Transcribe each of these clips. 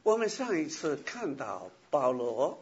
我们上一次看到保罗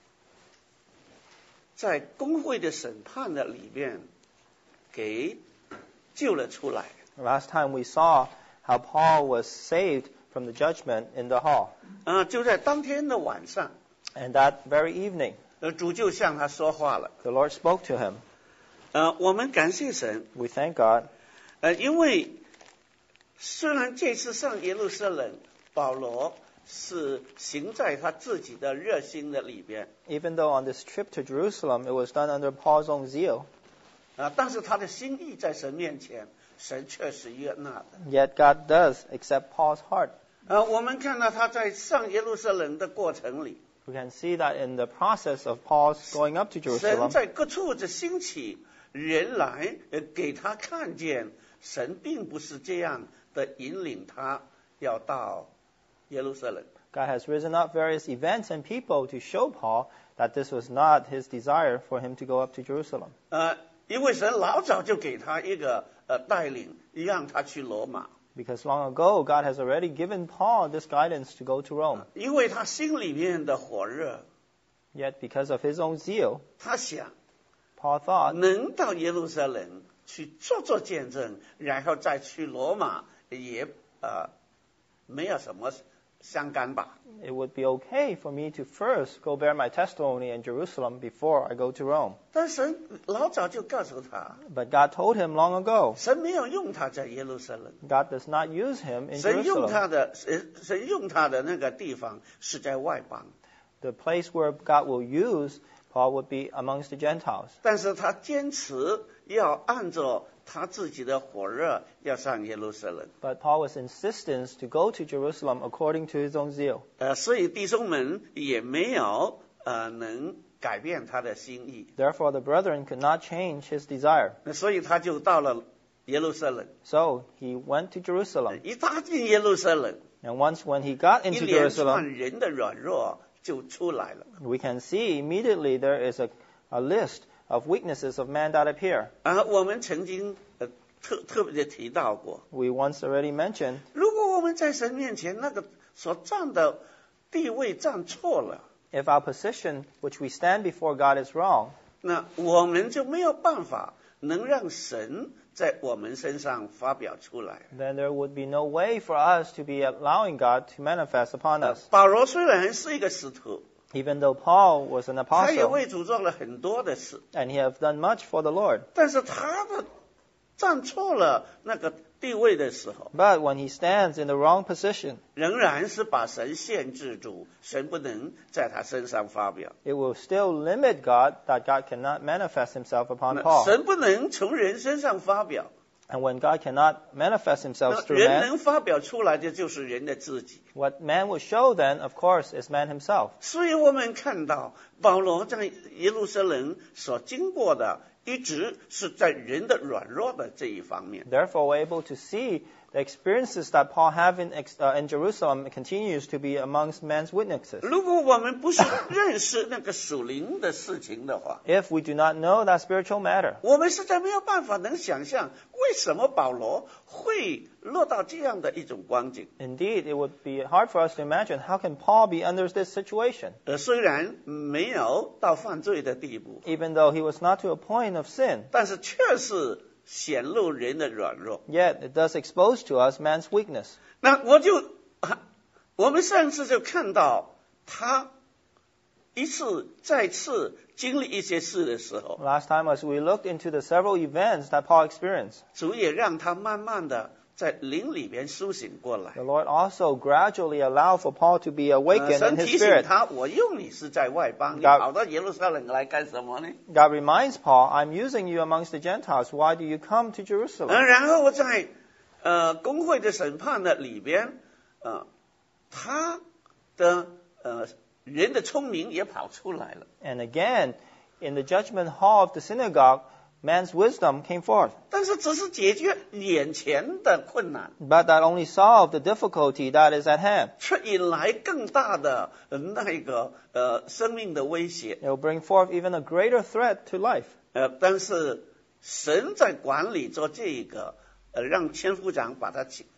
在公会的审判的里面给救了出来。 Last time we saw how Paul was saved from the judgment in the hall. 就在当天的晚上， And that very evening, 主就向他说话了。 the Lord spoke to him. 我们感谢神， We thank God. 因为虽然这次上耶路撒冷，保罗是行在他自己的热心的里边， Even though on this trip to Jerusalem, it was done under Paul's own zeal, 但是他的心意在神面前，神确实悦纳的。 yet God does accept Paul's heart. 我们看到他在上耶路撒冷的过程里， We can see that in the process of Paul's going up to 神 Jerusalem, 在各处的兴起人来，给他看见神并不是这样的引领他要到耶路撒冷。 God has risen up various events and people to show Paul that this was not his desire for him to go up to Jerusalem. 因为神老早就给他一个带领，让他去罗马。 Because long ago, God has already given Paul this guidance to go to Rome. 因为他心里面的火热， Yet because of his own zeal, 他想 Paul thought 能到耶路撒冷去做见证，然后再去罗马也没有什么相干吧。 it would be okay for me to first go bear my testimony in Jerusalem before I go to Rome. 但神老早就告诉他， But God told him long ago, 神没有用他在耶路撒冷， God does not use him in 神用 Jerusalem. 神用他的那个地方是在外邦， The place where God will use Paul would be amongst the Gentiles. 但是他坚持要按照他自己的火热要上耶路撒冷。 But Paul was insistent to go to Jerusalem according to his own zeal. 所以弟兄们也没有能改变他的心意， Therefore, the brethren could not change his desire. 所以他就到了耶路撒冷。 So he went to Jerusalem. 一踏进耶路撒冷， And once when he got 一 into 连 Jerusalem, 串人的软弱就出来了。 we can see immediately there is a list of weaknesses of man that appear. 我们曾经特别的提到过， We once already mentioned, 如果我们在神面前那个所站的地位站错了， if our position which we stand before God is wrong, 那我们就没有办法能让神在我们身上发表出来。 then there would be no way for us to be allowing God to manifest upon us. 保罗虽然是一个使徒， Even though Paul was an 他也 apostle, 为主做了很多的事， and he have done much for the Lord, 但是他的站错了那个地位的时候， but when he stands in the wrong position, 仍然是把神限制住，神不能在他身上发表。 it will still limit God, that God cannot manifest himself upon Paul. 神不能从人身上发表， And when God cannot manifest himself through 人 man, 能发表出来的就是人的自己。 what man will show then, of course, is man himself. 所以我们看到保罗在耶路撒冷所经过的，一直是在人的软弱的这一方面。 Therefore, we're able to see the experiences that Paul have in Jerusalem continues to be amongst man's witnesses. 如果我们不是认识那个属灵的事情的话， If we do not know that spiritual matter, 我们实在没有办法能想象为什么保罗会落到这样的一种光景。 indeed, it would be hard for us to imagine how can Paul be under this situation, 虽然没有到犯罪的地步， even though he was not to a point of sin. 但是确实显露人的软弱。 Yet, it does expose to us man's weakness. 那我们上次就看到他一次再次经历一些事的时候， Last time, as we looked into the several events that Paul experienced, 主也让他慢慢的在灵里边苏醒过来。 the Lord also gradually allowed for Paul to be awakened 神 in his 提醒 spirit. 他，我用你是在外邦，你 God- 跑到耶路撒冷来干什么呢？ God reminds Paul, I'm using you amongst the Gentiles. Why do you come to Jerusalem? 然后在公会的审判的里边，他的人的聪明也跑出来了。 And again, in the judgment hall of the synagogue, man's wisdom came forth. 但是只是解决眼前的困难， But that only solved the difficulty that is at hand. 却引来更大的那个生命的威胁。 It will bring forth even a greater threat to life. 但是神在管理做这个，让千夫长把他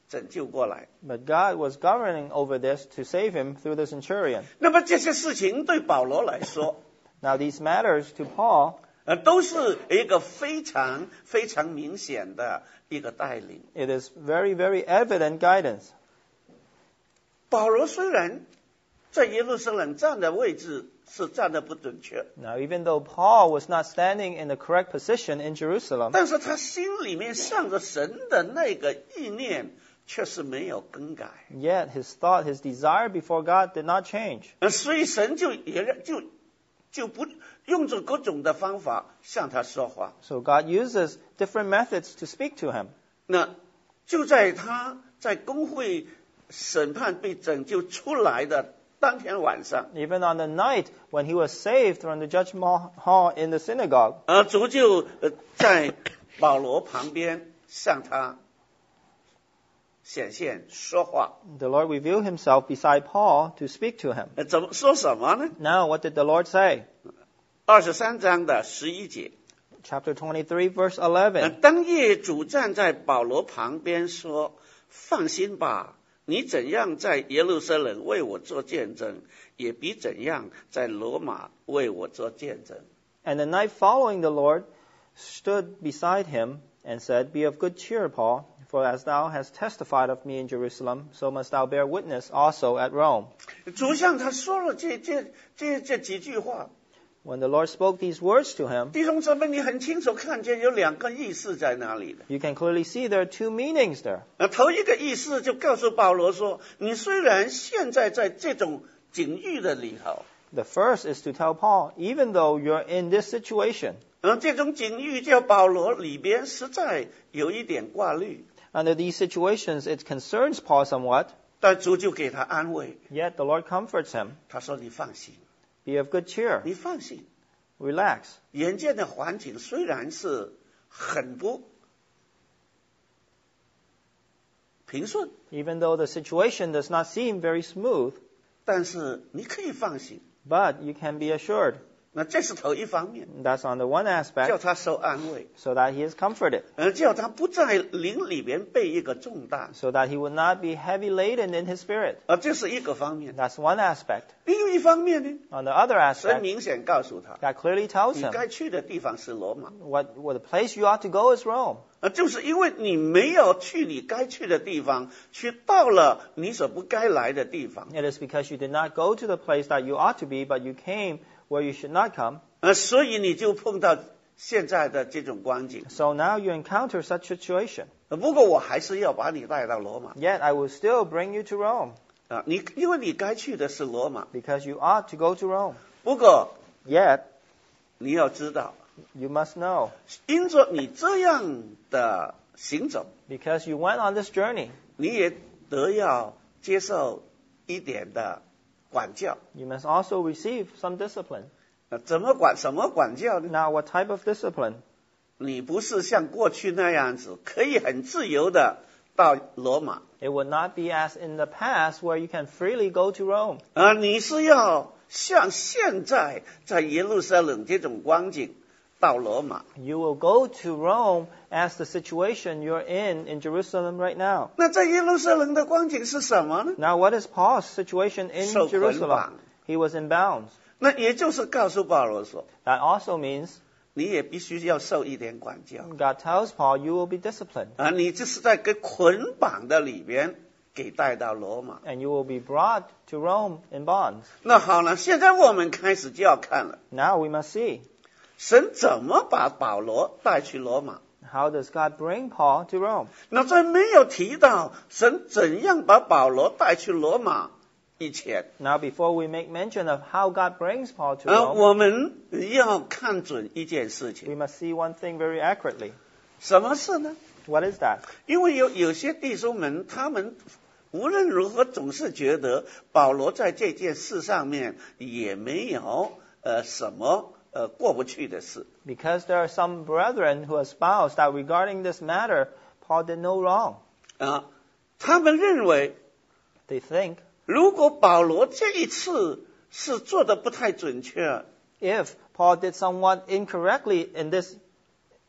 拯救过来。 But God was governing over this to save him through the centurion. 那么这些事情对保罗来说， Now these matters to Paul, 都是一个非常非常明显的一个带领。 it is very, very evident guidance. 保罗虽然在耶路撒冷站的位置是站得不准确， Now, even though Paul was not standing in the correct position in Jerusalem, 但是他心里面向着神的那个意念却是没有更改。 yet his thought, his desire before God did not change. 所以神就不用着各种的方法向他说话。 So God uses different methods to speak to him. 那就在他在公会审判被拯救出来的当天晚上， Even on the night when he was saved from the judgment hall in the synagogue, 主就在保罗旁边向他显现说话。 the Lord revealed himself beside Paul to speak to him. 怎么说什么呢？ Now, what did the Lord say? 23章的11节。 Chapter 23, verse 11. 当夜主站在保罗旁边说：“放心吧，你怎样在耶路撒冷为我做见证，也比怎样在罗马为我做见证。” And the night following, the Lord stood beside him and said, Be of good cheer, Paul, for as thou hast testified of me in Jerusalem, so must thou bear witness also at Rome. 主向他说了这几句话。 When the Lord spoke these words to him, 弟兄姊妹，你很清楚看见有两个意思在那里的。 you can clearly see there are two meanings there. 头一个意思就告诉保罗说，你虽然现在在这种境遇的里头， The first is to tell Paul, even though you're in this situation, 这种境遇叫保罗里边实在有一点挂虑， under these situations, it concerns Paul somewhat, 但主就给他安慰， yet the Lord comforts him. 他说你放心， Be of good cheer. 你放心， Relax. 眼见的环境虽然是很不平顺， Even though the situation does not seem very smooth, 但是你可以放心。 but you can be assured. 那这是头一方面， That's on the one 叫 aspect, 他受安慰， so that he is comforted, 叫他不在灵里边背一个重担， so that he would not be heavy laden in his spirit. 这是一个方面。 That's one aspect. 另一方面呢， On the other 神 aspect, 明显告诉他， God clearly tells 你 him 该去的地方是罗马， what the place you ought to go is Rome. 就是因为你没有去你该去的地方，去到了你所不该来的地方， It is because you did not go to the place that you ought to be, but you came where you should not come. 所以你就碰到现在的这种光景。 So now you encounter such situation. 不过我还是要把你带到罗马 Yet I will still bring you to Rome, 因为你该去的是罗马。 because you ought to go to Rome. 不过 Yet, 你要知道， you must know, 因着你这样的行走， because you went on this journey, 你也得要接受一点的管教。 you must also receive some discipline. 什么管教呢？ Now, what type of discipline? 你不是像过去那样子可以很自由的到罗马， It would not be as in the past where you can freely go to Rome. 你是要像现在在耶路撒冷这种光景到罗马。 You will go to Rome as the situation you're in Jerusalem right now. 那在耶路撒冷的光景是什么呢？ Now, what is Paul's situation in 受捆绑。 Jerusalem? He was in bounds. 那也就是告诉保罗说， That also means 你也必须要受一点管教。 God tells Paul, you will be disciplined, 你这是在跟捆绑的里边给带到罗马。 and you will be brought to Rome in bonds. 那好了，现在我们开始就要看了， Now we must see, 神怎么把保罗带去罗马。 how does God bring Paul to Rome? 那在没有提到神怎样把保罗带去罗马以前， Now, before we make mention of how God brings Paul to Rome, 我们要看准一件事情。 we must see one thing very accurately. 什么事呢？ What is that? 因为有些弟兄们，他们无论如何总是觉得保罗在这件事上面也没有什么过不去的事。 Because there are some brethren who espouse that regarding this matter, Paul did no wrong. 他们认为， They think, 如果保罗这一次是做的不太准确， if Paul did somewhat incorrectly in this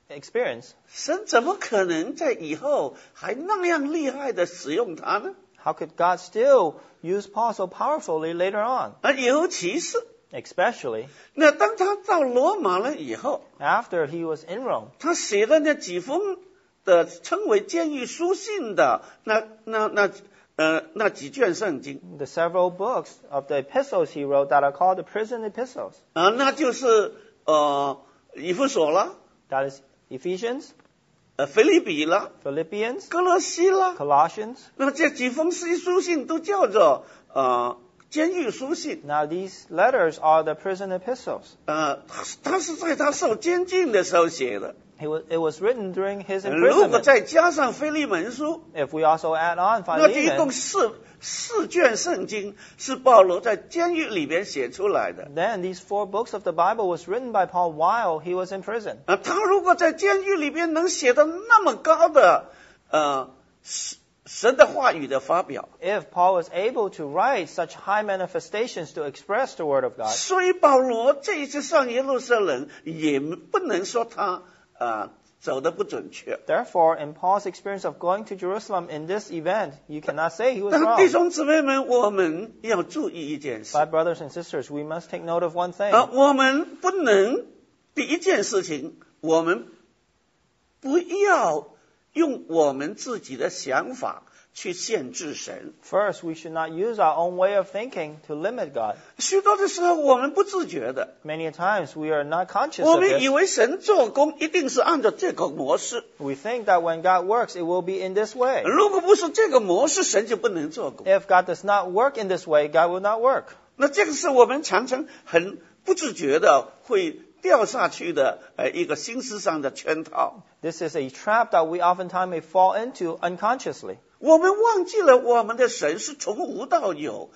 experience, 神怎么可能在以后还那样厉害的使用他呢？ how could God still use Paul so powerfully later on? 尤其是 Especially 那当他到罗马了以后， after he was in Rome. 他写的那几封的称为监狱书信的那几卷圣经 The several books of the epistles he wrote that are called the prison epistles. 那就是以弗所啦， That is Ephesians, 腓立比啦， Philippians, 哥罗西啦， Colossians. 那么这几封书信都叫做监狱书信。 Now these letters are the prison epistles. 他是在他受监禁的时候写的。 It was written during his 如果 imprisonment. 再加上腓利门书， If we also add on 那就一共 Philemon, 四卷圣经是保罗在监狱里边写出来的。 then these 4 books of the Bible was written by Paul while he was in prison. 他如果在监狱里边能写到那么高的神的话语的发表， If Paul was able to write such high manifestations to express the word of God, 所以保罗这一次上耶路撒冷也不能说他走得不准确。 therefore, in Paul's experience of going to Jerusalem in this event, you cannot say he was 但弟 wrong. 兄姊妹们，我们要注意一件事 But brothers and sisters, we must take note of one thing. 我们不能第一件事情，我们不要用我们自己的想法去限制神。 First, we should not use our own way of thinking to limit God. 许多的时候我们不自觉的， Many times we are not conscious 我 of 们以 this. 为神做工一定是按照这个模式， We think that when God works, it will be in this way. 如果不是这个模式，神就不能做工。 If God does not work in this way, God will not work. 那这个是我们常常很不自觉的会掉下去的一个心思上的圈套。 This is a trap that we oftentimes may fall into unconsciously. 我们忘记了我们的神是从无到有，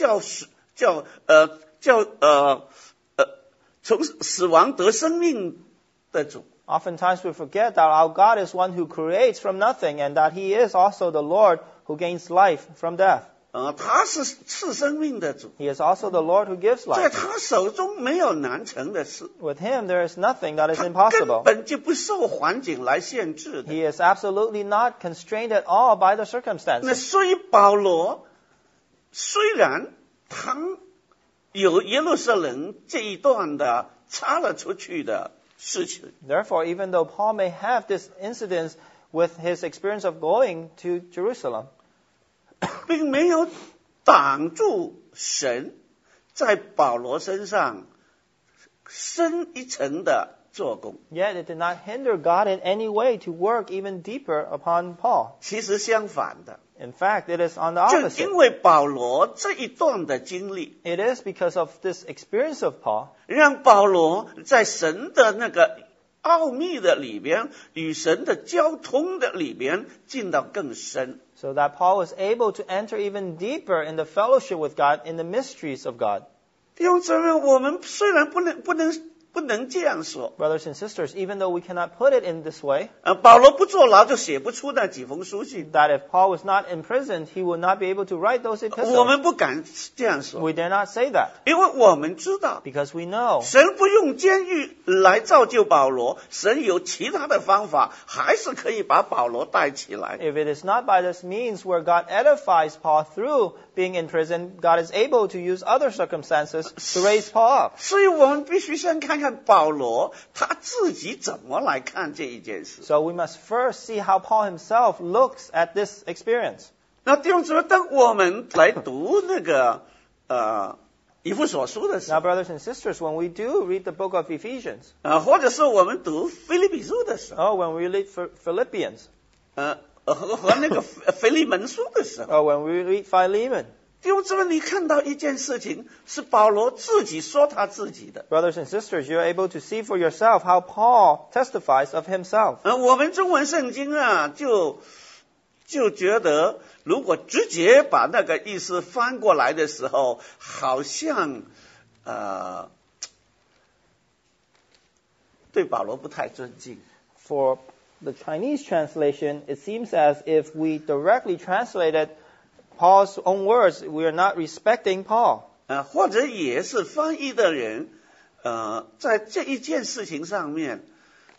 从死亡得生命的主。 Oftentimes we forget that our God is one who creates from nothing and that He is also the Lord who gains life from death. 他是赐生命的主， He is also the Lord who gives 在 life. 他手中没有难成的事， With Him, there is nothing that is 他根 impossible. 本就不受环境来限制的。 He is absolutely not constrained at all by the 那 circumstances. 所以保罗虽然他有耶路撒冷这一段的插了出去的事情， Therefore, even though Paul may have this incident with his experience of going to Jerusalem, 并没有挡住神在保罗身上深一层的做工。 yet it did not hinder God in any way to work even deeper upon Paul. 其实相反的， In fact, it is on the 就 opposite. 因为保罗这一段的经历， It is because of this experience of Paul 让保罗在神的那个奥秘的里边，与神的交通的里边进到更深。 so that Paul was able to enter even deeper in the fellowship with God, in the mysteries of God. 弟兄姊妹，我们虽然不能这样说， Brothers and sisters, even though we cannot put it in this way, 保罗不坐牢就写不出那几封书信， that if Paul was not imprisoned, he would not be able to write those 我 epistles. 们不敢这样说， We dare not say that, 因为我们知道 because we know 神不用监狱来造就保罗，神有其他的方法，还是可以把保罗带起来。 if it is not by this means where God edifies Paul through being in prison, God is able to use other circumstances to raise Paul up. 所以我们必须先看看保罗他自己怎么来看这一件事。 So we must first see how Paul himself looks at this experience. 那弟兄姊妹，当我们来读那个以弗所书的时 Now, 候， brothers and sisters, when we do read the book of Ephesians, 或者是我们读腓立比书的时候， or when we read Philippians, 和那个腓利门书的时候， or when we read Philemon, 弟兄姊妹，你看到一件事情是保罗自己说他自己的。 brothers and sisters, you're able to see for yourself how Paul testifies of himself. 我们中文圣经啊，就觉得，如果直接把那个意思翻过来的时候，好像对保罗不太尊敬。 For the Chinese translation, it seems as if we directly translated Paul's own words, we are not respecting Paul. 或者也是翻译的人，在这一件事情上面，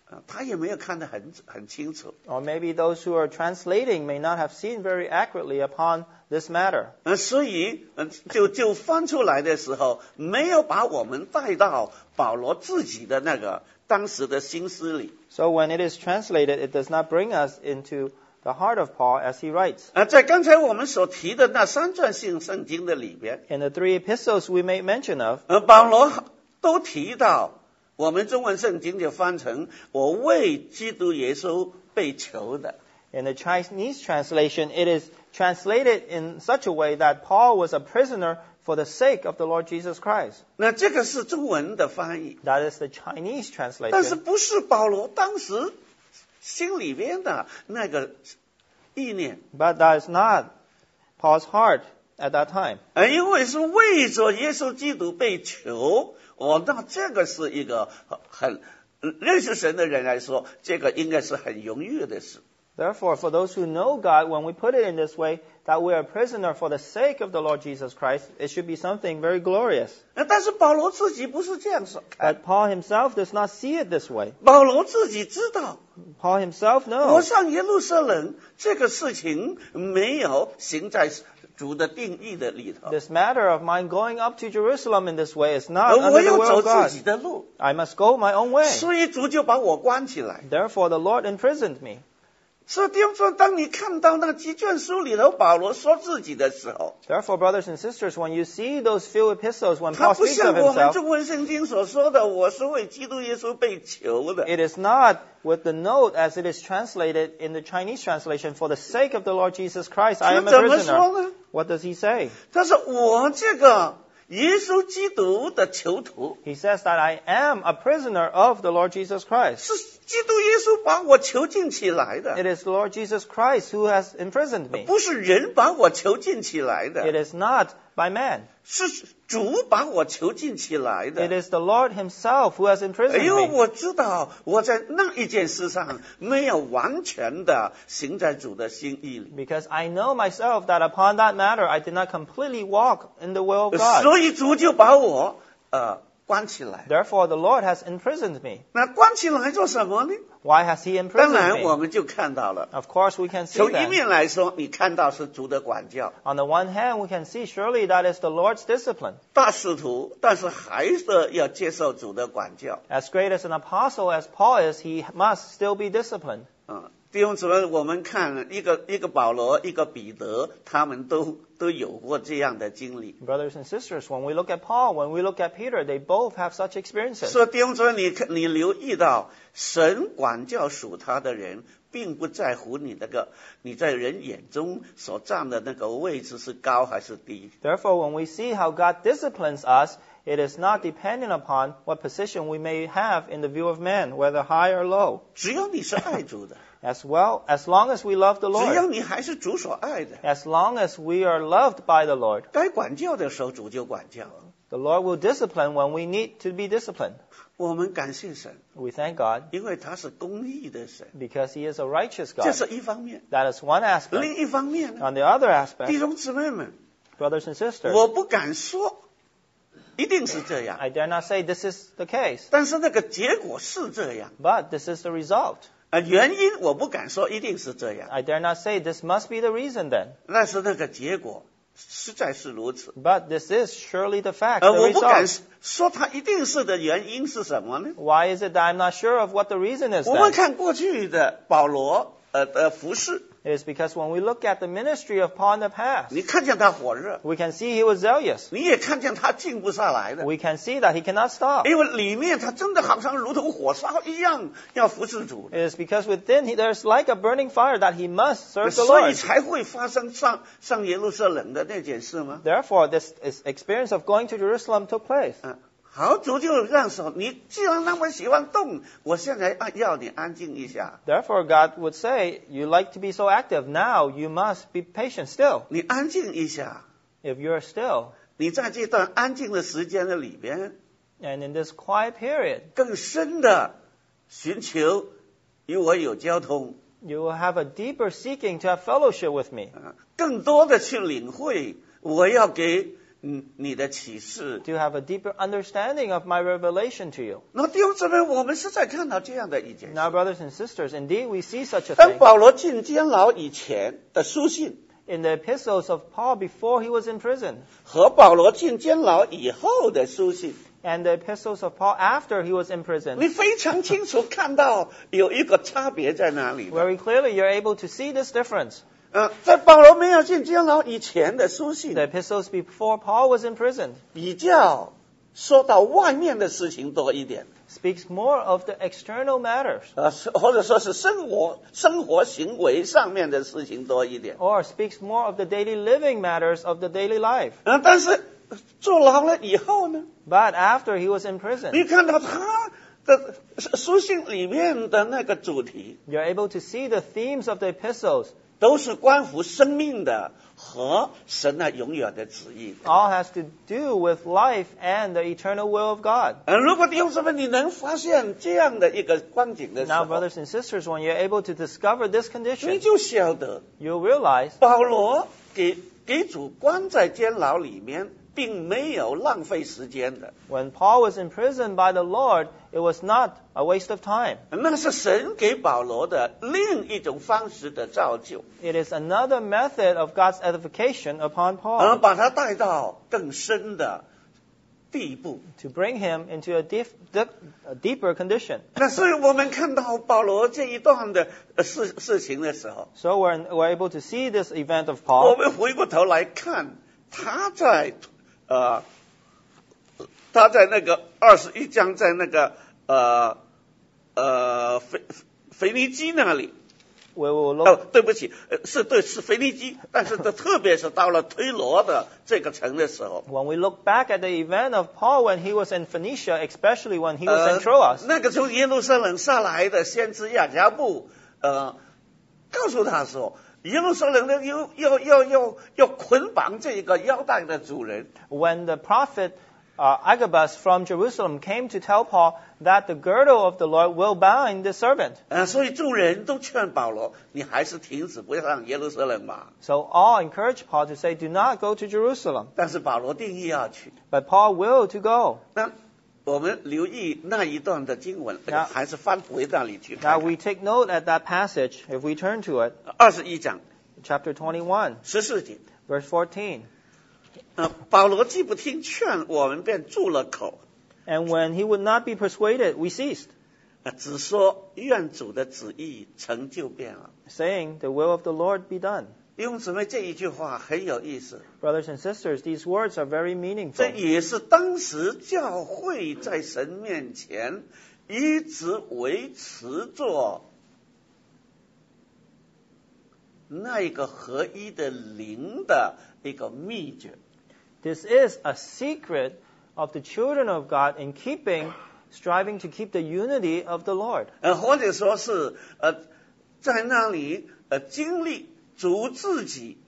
他也没有看得很清楚。 Or maybe those who are translating may not have seen very accurately upon this matter. 所以就翻出来的时候，没有把我们带到保罗自己的那个当时的心思里。 So when it is translated, it does not bring us into the heart of Paul as he writes. 在刚才我们所提的那三卷性圣经的里边， In the 3 epistles we made mention of, 保罗都提到，我们中文圣经就翻成“我为基督耶稣被囚的”。 in the Chinese translation, it is translated in such a way that Paul was a prisoner for the sake of the Lord Jesus Christ. 那这个是中文的翻译， That is the Chinese 但是 translation. 不是保罗当时心里边的那个意念， But that is not Paul's heart at that time. 因为是为着耶稣基督被囚。那这个是一个很认识神的人来说，这个应该是很荣誉的事。 Therefore, for those who know God, when we put it in this way, that we are a prisoner for the sake of the Lord Jesus Christ, it should be something very glorious. 但是保罗自己不是这样说， But Paul himself does not see it this way. 保罗自己知道， Paul himself 我 knows 上耶路撒冷这个事情没有行在主的定义的里头， this matter of mine going up to Jerusalem in this way is not 我 under the 要 will 走 of 自 God. 己的路， I must go my own way. 所以主就把我关起来。 Therefore, the Lord imprisoned me. 所以弟兄说，当你看到那几卷书里头保罗说自己的时候， Therefore, brothers and sisters, when you see those few epistles, when 他 Paul 不 speaks 像 of 我们 himself, 中文圣经所说的，我是为基督耶稣被囚的。 it is not with the note as it is translated in the Chinese translation, for the sake of the Lord Jesus Christ, I 他 am a 怎么 prisoner. 说呢？ What does he say? 他说我这个耶稣基督的囚徒， He says that I am a prisoner of the Lord Jesus Christ. 是基督耶稣把我囚禁起来的， It is the Lord Jesus Christ who has imprisoned me. 不是人把我囚禁起来 It 的， is not by man. 是主把我囚禁起来 It 的。 is the Lord himself who has imprisoned 因为 me. 我知道我在那一件事上没有完全的行在主的心意里， Because I know myself that upon that matter I did not completely walk in the will of God. 所以主就把我关起来。 Therefore, the Lord has imprisoned me. 那关起来做什么呢？ Why has he 当 imprisoned 然，我 me? 们就看到了。 Of course, we can see 从一 that. 面来说，你看到是主的管教， On the one hand, we can see surely that is the Lord's discipline. 大使徒，但是还是要接受主的管教。 As great as an apostle as Paul is, he must still be disciplined. 弟兄姊妹，我们看一个保罗，一个彼得，他们都有过这样的经历。 Brothers and sisters, when we look at Paul, when we look at Peter, they both have such experiences. 所以弟兄姊妹，你留意到，神管教属他的人，并不在乎你在人眼中所站的那个位置是高还是低。 Therefore, when we see how God disciplines us, it is not dependent upon what position we may have in the view of man, whether high or low. 只要你是爱主的， As long as we love the 只要 Lord, 你还是主所爱的， as long as we are loved by the Lord, 该管教的时候主就管教。 the Lord will discipline when we need to be disciplined. 我们感谢神， We thank God 因为他是公义的神， because He is a righteous 这 God. 是一方面。 That is one aspect. 另一方面呢， On the other 弟 aspect, 兄姊妹们， brothers and sisters, 我不敢说一定是这样， I dare not say this is the case, 但是那个结果是这样。 but this is the result. 原因我不敢说一定是这样， I dare not say this must be the reason then, 但是那个结果实在是如此。 but this is surely the fact, the 我不敢 result. 说它一定是的原因是什么呢？ Why is it that I'm not sure of what the reason is 我们 then? 看过去的保罗的服饰， It is because when we look at the ministry of Paul in the past, 你看见他火热， we can see he was zealous. 你也看见他静不下来的， We can see that he cannot stop. 因为里面他真的好像如同火烧一样要服侍主， It is because within there's like a burning fire that he must serve the 所以 Lord. 才会发生上耶路撒冷的那件事吗？ Therefore, this experience of going to Jerusalem took place. 好，主就让手，你既然那么喜欢动，我现在要你安静一下， Therefore, God would say, you like to be so active. Now you must be patient still. 你安静一下。 If you're still, 你在这段安静的时间的里边， and in this quiet period, 更深的寻求与我有交通， you will have a deeper seeking to have fellowship with me. 更多的去领会我要给你的启示。 to have a deeper understanding of my revelation to you. 那弟兄姊妹，我们实在看到这样的一件事。 Now, brothers and sisters, indeed we see such a 当 thing 保罗进监牢以前的书信， in the epistles of Paul before he was in prison, 和保罗进监牢以后的书信， and the epistles of Paul after he was in prison. 你非常清楚看到有一个差别在哪里的。 Very clearly, you're able to see this difference. 在保罗没有进监牢以前的书信， The epistles before Paul was in prison 比较说到外面的事情多一点， speaks more of the external matters, 或者说是生活行为上面的事情多一点。 or speaks more of the daily living matters of the daily life. 但是坐牢了以后呢， But after he was in prison, 你看到他的书信里面的那个主题， you're able to see the themes of the epistles. 都是关乎生命的和神的永远的旨意。 All has to do with life and the eternal will of God. 如果弟兄姊妹你能发现这样的一个光景的时 Now, 候， brothers and sisters, when you're able to discover this 你 condition, 就晓得 you'll realize 保罗给主关在监牢里面，并没有浪费时间的， when Paul was imprisoned by the Lord, it was not a waste of time. 那是神给保罗的另一种方式的造就， It is another method of God's edification upon Paul 把他带到更深的地步。 to bring him into a deeper condition. 那所以我们看到保罗这一段的事情的时候， So we're able to see this event of 我 Paul. 们回过头来看他在那个21章，在那个腓尼基那里。 We will look 对不起，是腓尼基，但是特别是到了推罗的这个城的时候， when we look back at the event of Paul when he was in Phoenicia, especially when he was in Troas. 那个从耶路撒冷上来的先知亚加布，告诉他说，耶路撒冷的要捆绑这个腰带的主人。 When the prophet Agabus from Jerusalem came to tell Paul that the girdle of the Lord will bind the servant. 所以众人都劝保罗，你还是停止，不要上耶路撒冷吧。 So all encouraged Paul to say, do not go to Jerusalem. 但是保罗定义要去。 But Paul will to go. 那我们留意那一段的经文， Now- 还是翻回那里去 Now 看看。 we take note at that passage, if we turn to it, 21章 chapter 21, 14节。 verse 14. 保罗既不听劝，我们便住了口， And when he would not be persuaded, we ceased, 只说愿主的旨意成就变了。 saying, the will of the Lord be done. 弟兄姊妹，这一句话很有意思， Brothers and sisters, these words are very 这 meaningful. 也是当时教会在神面前一直维持着那一个合一的灵的一个秘诀。 This is a secret of the children of God in striving to keep the unity of the Lord. 或者说是在那里经历主自己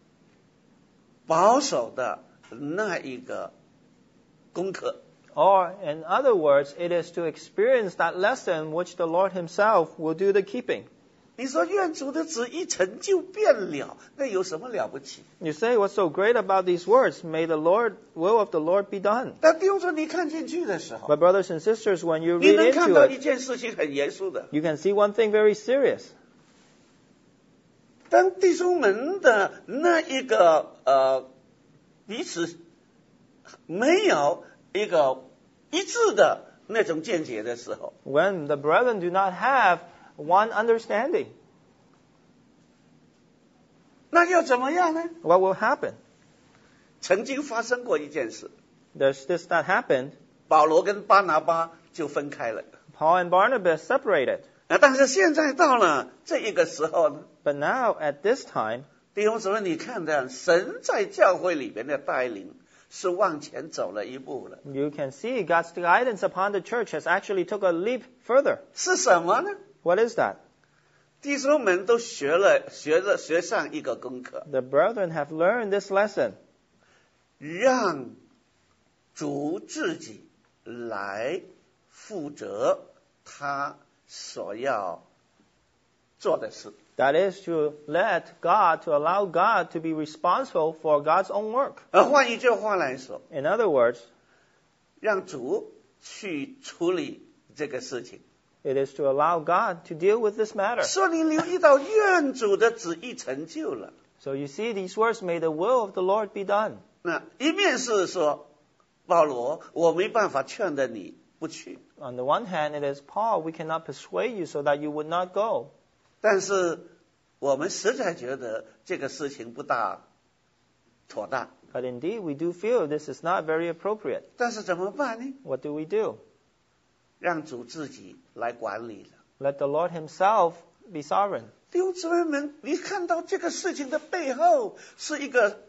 保守的那一个功课。 Or, in other words, it is to experience that lesson which the Lord himself will do the keeping. 你说愿主的旨意成就变了，那有什么了不起？ You say, what's so great about these words? May the will of the Lord be done. 但弟兄说你看进去的时候， But brothers and sisters, when you 你 read 能看 into 到 it, 一件事情很严肃的。 you can see one thing very serious. 当弟兄们的那一个彼此没有一个一致的那种见解的时候， When the brethren do not have one understanding, 那要怎么样呢？ what will happen? 曾经发生过一件事， There's this that happened. 保罗跟巴拿巴就分开了。 Paul and Barnabas separated. 但是现在到了这一个时候呢， But now, at this time, 弟兄姊妹，你看到神在教会里面的带领是往前走了一步了。 you can see God's guidance upon the church has actually took a leap further. 是什么呢？ What is that? 弟兄们都学上一个功课， The brethren have learned this lesson. 让主自己来负责他所要做的事。 That is to let God, to allow God to be responsible for God's own work. 换一句话来说， In other words, 让主去处理这个事情。 it is to allow God to deal with this matter. 说你留意到愿主的旨意成就了。 So you see these words, may the will of the Lord be done. 那一面是说，保罗，我没办法劝得你不去。 On the one hand, it is Paul, we cannot persuade you so that you would not go. 但是我们实在觉得这个事情不大妥当。 But indeed, we do feel this is not very appropriate. 但是怎么办呢？ What do we do? 让主自己来管理了。 Let the Lord himself be sovereign. 弟兄姊妹们，你看到这个事情的背后是一个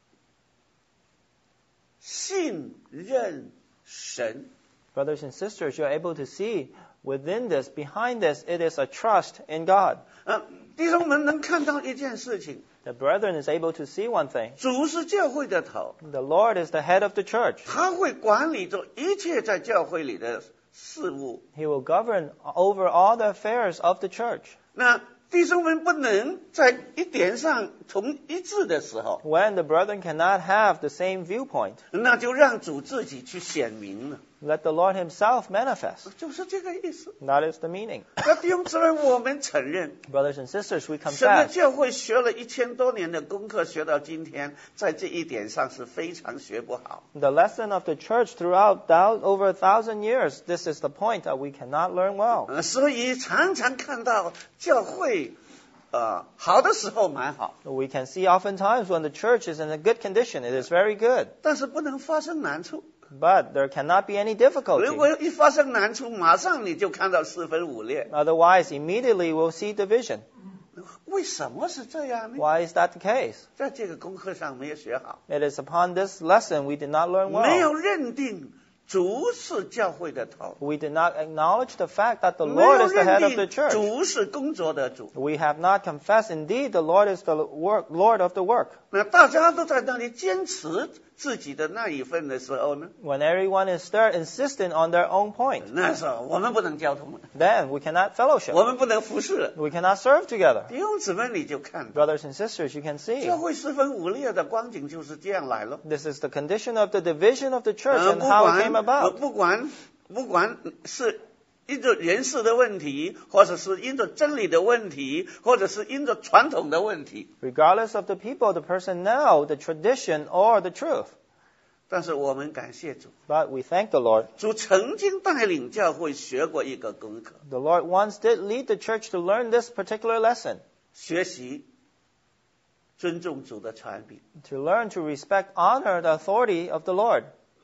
信任神。 Brothers and sisters, you're able to see within this, behind this, it is a trust in God. 弟兄们能看到一件事情， The brethren is able to see one thing. 主是教会的头， The Lord is the head of the church. 他会管理着一切在教会里的事物。 He will govern over all the affairs of the church. 那弟兄们不能在一点上同一致的时候， When the brethren cannot have the same viewpoint, 那就让主自己去显明了， let the Lord himself manifest. 就是这个意思。 That is the meaning. 那弟兄姊妹，我们承认， Brothers and sisters, we 神的 confess 教会学了1000多年的功课，学到今天，在这一点上是非常学不好。 the lesson of the church throughout over 1,000 years. This is the point that we cannot learn well. 所以常常看到教会，好的时候蛮好， We can see oftentimes when the church is in a good condition, it is very good. 但是不能发生难处。 But there cannot be any difficulty. 如果一发生难处，马上你就看到四分五裂。 Otherwise, immediately we'll see division. 为什么是这样呢？ Why is that the case? 在这个功课上没有学好， It is upon this lesson we did not learn 没有 well. 认定主是教会的头， We did not acknowledge the fact that the 没有 Lord is the 认 head of the 定 church. 主是工作的主。 We have not confessed indeed the Lord is the Lord of the work. 那大家都在那里坚持自己的那一份的时候呢， When everyone is there insisting on their own point, 那时候我们不能交通了， then we cannot 我 fellowship. 们不能服侍了。 We cannot serve together. 弟兄姊妹，你就看到 Brothers and sisters, you can see 教会四分五裂的光景就是这样来了。 this is the condition of the division of the church and how it came about. 不管是因着人事的问题，或者是因着真理的问题，或者是因着传统的问题， Regardless of the people, the personnel, the tradition, or the truth. 但是我们感谢主， But we thank the Lord. 主曾经带领教会学过一个功课， The Lord once did lead the church to learn this particular lesson, 学习尊重主的权柄。 to learn to respect, honor the authority of the Lord.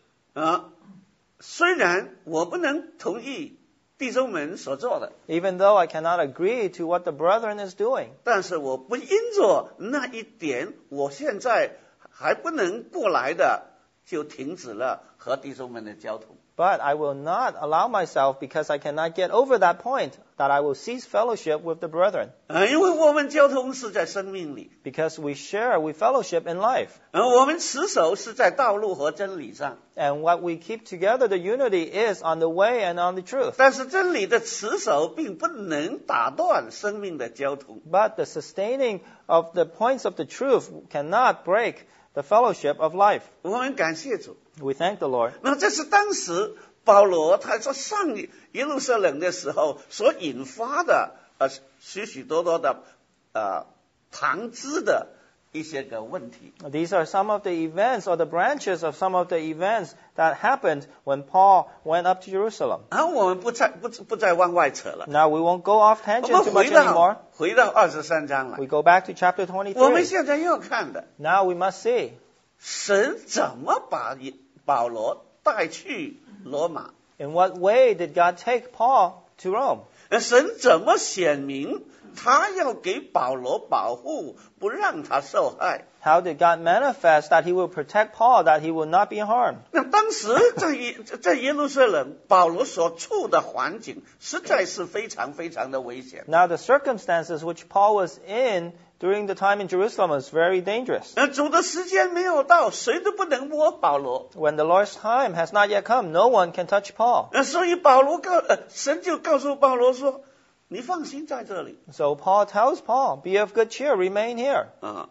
虽然我不能同意弟兄们所做的， Even though I cannot agree to what the brethren is doing, 但是我不因着那一点，我现在还不能过来的，就停止了和弟兄们的交通。 but I will not allow myself, because I cannot get over that point, that I will cease fellowship with the brethren. 因为我们交通是在生命里， Because we fellowship in life. 我们持守是在道路和真理上。 And what we keep together, the unity, is on the way and on the truth. 但是真理的持守并不能打断生命的交通。 But the sustaining of the points of the truth cannot break the fellowship of life. 我们感谢主。 We thank the Lord. 那这是当时保罗他说上耶路撒冷的时候所引发的许许多多的旁支的一些个问题。 These are some of the events or the branches of some of the events that happened when Paul went up to Jerusalem. 我们不再往外扯了。 Now we won't go off 我 tangent 们 too much anymore. 回到23章来。 We go back to chapter 我们 23. 现在要看的， Now we must see 神怎么把保罗带去罗马？ in what way did God take Paul to Rome? 神怎么显明他要给保罗保护，不让他受害？ How did God manifest that he will protect Paul, that he will not be harmed? 那当时在耶路撒冷，保罗所处的环境实在是非常非常的危险。 Now the circumstances which Paul was in during the time in Jerusalem was very dangerous. 主的时间没有到，谁都不能摸保罗。 When the Lord's time has not yet come, no one can touch Paul. 所以神就告诉保罗说：“ 你放心在这里 So Paul tells Paul, be of good cheer, remain here. 啊。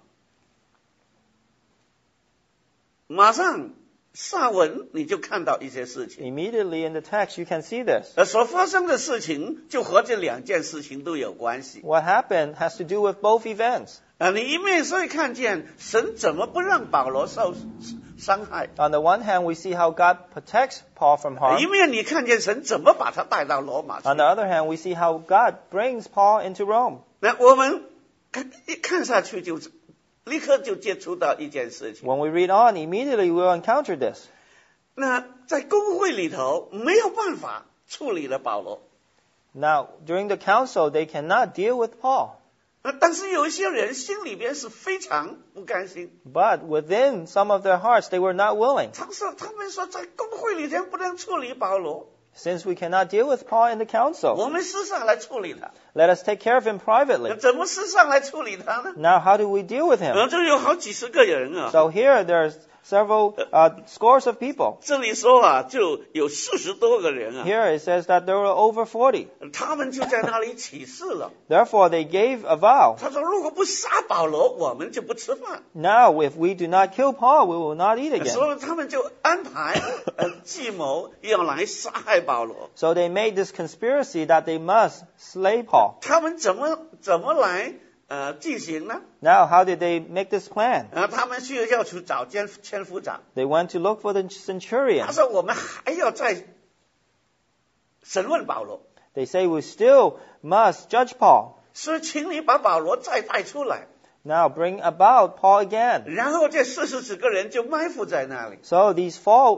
马上下文你就看到一些事情， Immediately in the text, you can see this. 所发生的事情就和这两件事情都有关系。 What happened has to do with both events. 你一面所以看见神怎么不让保罗受伤害， On the one hand, we see how God protects Paul from 一 harm. 面你看见神怎么把他带到罗马去。 On the other hand, we see how God brings Paul into Rome. 那我们一看下去就立刻就接触到一件事情。 When we read on, immediately we will encounter this. 那在公会里头没有办法处理了保罗， Now, during the council, they cannot deal with Paul. 但是有一些人心里边是非常不甘心。 But within some of their hearts, they were not willing. 他们说在公会里头不能处理保罗， Since we cannot deal with Paul in the council, 我们私下来处理他。 let us take care of him privately. 怎么私下来处理他呢？ Now, how do we deal with him? 这有好几十个人啊。 So here, there's several scores of people. 这里说就有40多个人啊， Here it says that there were over 40. 他们就在那里起誓了。 Therefore, they gave a vow. 他说：“如果不杀保罗，我们就不吃饭。 Now, if we do not kill Paul, we will not eat again. 所以他们就安排计谋要来杀害保罗。 So they made this conspiracy that they must slay Paul. 他们怎么来进行呢？ Now, how did they make this plan? 他们要去找千夫长。 They went to look for the 他 centurion. 说：我们还要再审问保罗， They say we still must judge Paul. 所以请你把保罗再带出来。 Now bring about Paul again. 然后这40几个人就埋伏在那里。 So these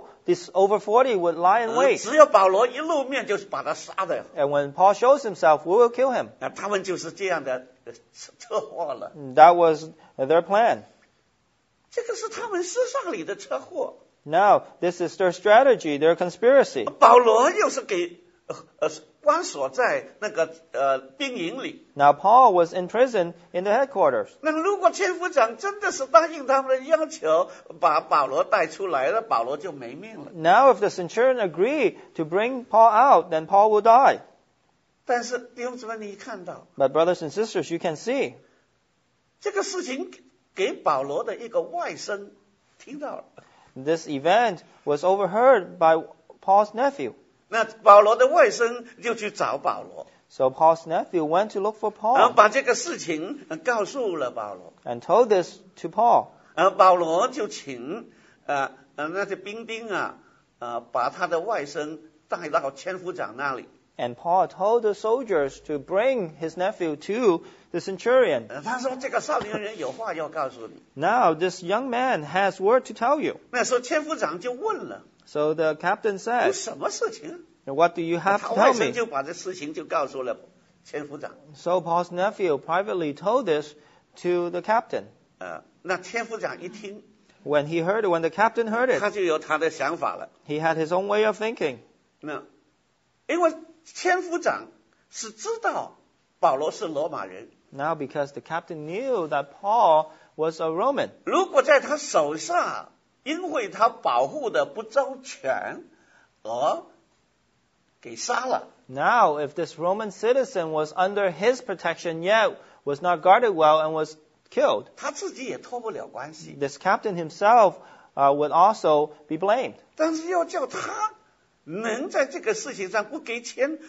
over 40 would lie in wait. 只要保罗一露面，就把他杀的。 And when Paul shows himself, we will kill him. 他们就是这样的策划了。 That was their plan. 这个是他们私下里的车祸。 Now, this is their strategy, their conspiracy. 保罗又是给关锁在那个兵营里。 Now, Paul was in prison in the headquarters. 那如果千夫长真的是答应他们的要求，把保罗带出来了，保罗就没命了。 Now, if the centurion agreed to bring Paul out, then Paul will die. 但是弟兄姊妹，你看到 But brothers and sisters, you can see 这个事情给保罗的一个外甥听到了。 this event was overheard by Paul's nephew. 那保罗的外甥就去找保罗， So Paul's nephew went to look for 然后 Paul 把这个事情告诉了保罗。 and told this to Paul. 保罗就请那些兵把他的外甥带到千夫长那里。 And Paul told the soldiers to bring his nephew to the centurion. 他说：“这个少年人有话要告诉你。 Now, this young man has word to tell you. ” 那时候千夫长就问了 So the captain：“ 有 said, 什么事情？” What do you have 他 to 外 tell 甥 me? 就把这事情就告诉了千夫长。 So Paul's nephew privately told this to the captain. 那千夫长一听， When the captain heard 他 it, 就有他的想法了。 he had his own way of thinking. 那因为千夫长是知道保罗是罗马人， Now, because the captain knew that Paul was a Roman, 如果在他手下，因为他保护的不周全而给杀了， now if this Roman citizen was under his protection yet was not guarded well and was killed, 他自己也脱不了关系。 this captain himself would also be blamed. 但是要叫他能在这个事情上不给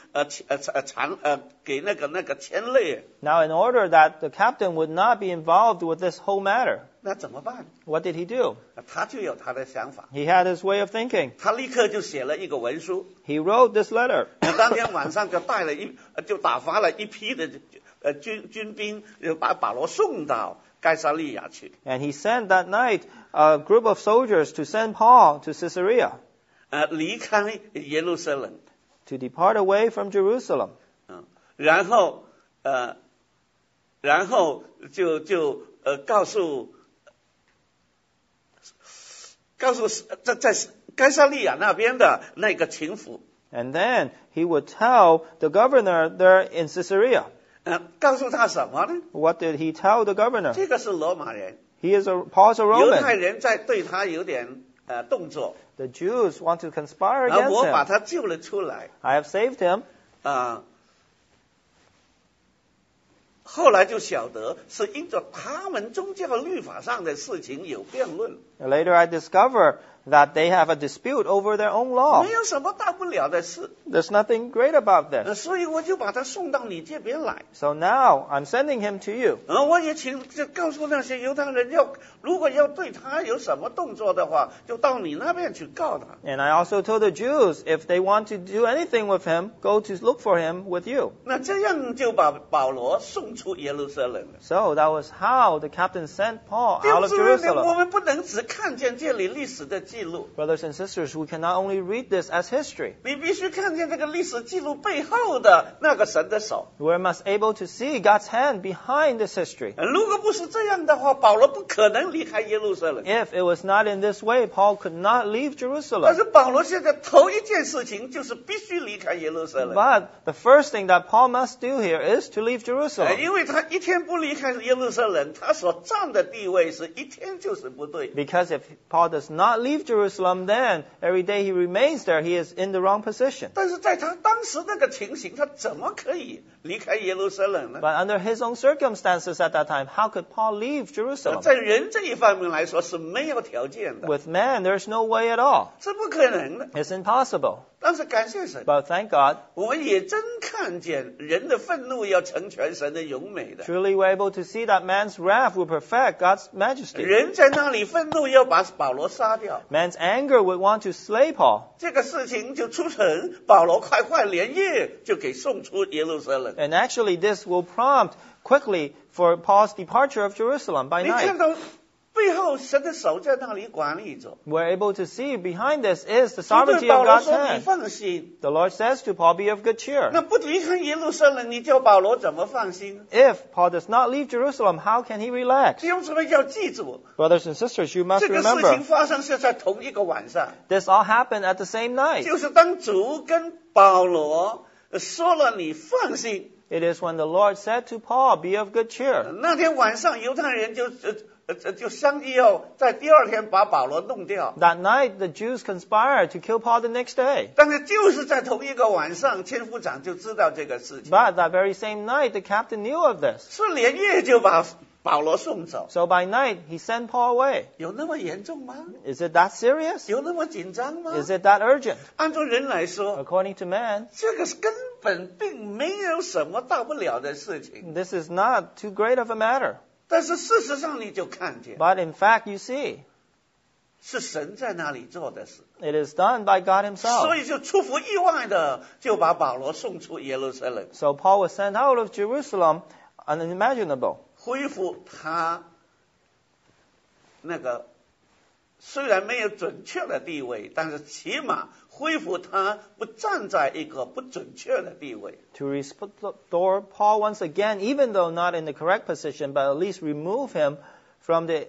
给那个牵累， Now, in order that the captain would not be involved with this whole matter, 那怎么办？ what did he do? 他就有他的想法， He had his way of thinking. 他立刻就写了一个文书， He wrote this letter. 当天晚上就打发了一批的军兵，把保罗送到该撒利亚去。 And he sent that night a group of soldiers to send Paul to Caesarea, 离开耶路撒冷， to depart away from Jerusalem. 然后就告诉在该撒利亚那边的那个情妇， And then he would tell the governor there in Caesarea. 告诉他什么呢？ What did he tell the governor? 这个是罗马人， Paul's a 犹太 Roman. 人在对他有点动作， The Jews want to conspire 而 against 我把 him. 他救了出来。 I have saved him. 后来就晓得是因着他们宗教律法上的事情有辩论。 Later I discover that they have a dispute over their own law. 没有什么大不了的事， There's nothing great about this. 所以我就把他送到你这边来。 So now I'm sending him to you. 我也就告诉那些犹太人如果要对他有什么动作的话，就到你那边去告他。 And I also told the Jews, if they want to do anything with him, go to look for him with you. 那这样就把保罗送出耶路撒冷了。 So that was how the captain sent Paul 弟 out 兄 of 姊妹，我 Jerusalem. 们不能只看见这里历史的记录， Brothers and sisters, we cannot only read this as history. 你必须看见这个历史记录背后的那个神的手。 We must able to see God's hand behind this history. 如果不是这样的话，保罗不可能离开耶路撒冷。 If it was not in this way, Paul could not leave 但 Jerusalem. 是保罗现在头一件事情就是必须离开耶路撒冷， But the first thing that Paul must do here is to leave Jerusalem. 因为他一天不离开耶路撒冷，他所站的地位是一天就是不对。 Because if Paul does not leave Jerusalem, then every day he remains there, he is in the wrong position. 但是在他当时那个情形，他怎么可以离开耶路撒冷呢？ But under his own circumstances at that time, how could Paul leave Jerusalem? 在人这一方面来说是没有条件的， With man, there's no way at all. 是不可能的。 It's impossible. 但是感谢神， But thank God, 我们也真看见人的愤怒要成全神的永美的。 truly we're able to see that man's wrath will perfect God's majesty. 人在那里愤怒要把保罗杀掉， Man's anger would want to slay Paul. 这个事情就促成保罗快连夜就给送出耶路撒冷。 And actually, this will prompt quickly for Paul's departure of Jerusalem by 你看 night. 到背后神的手在那里管理着。 We're able to see behind this is the 主对 sovereignty 保 of 罗 God's 说：“你 hand. 放心。 The Lord says to Paul, be of good cheer. 那不离开耶路撒冷，你叫保罗怎么放心？ If Paul does not leave Jerusalem, how can he relax? 弟兄姊妹要记住， Brothers and sisters, you must 这个事情 remember, 发生是在同一个晚上， this all happened at the same night. 就是当主跟保罗说了你放心， It is when the Lord said to Paul, be of good cheer. 那天晚上犹太人就商议要在第二天把保罗弄掉。 That night, the Jews conspired to kill Paul the next day. 但是就是在同一个晚上，千夫长就知道这个事情， But that very same night, the captain knew of this. 是连夜就把保罗送走。 So by night, he sent Paul away. 有那么严重吗？ Is it that serious? 有那么紧张吗？ Is it that urgent? 按照人来说， According to man, 这个是根本并没有什么大不了的事情。 this is not too great of a matter. 但是事实上你就看见， But in fact, you see, 是神在那里做的事， it is done by God 所 himself. 以就出乎意外的就把保罗送出耶路撒冷， So Paul was sent out of Jerusalem unimaginable. 恢复他那个虽然没有准确的地位，但是起码恢复他不站在一个不准确的地位。 To restore Paul once again, even though not in the correct position, but at least remove him from the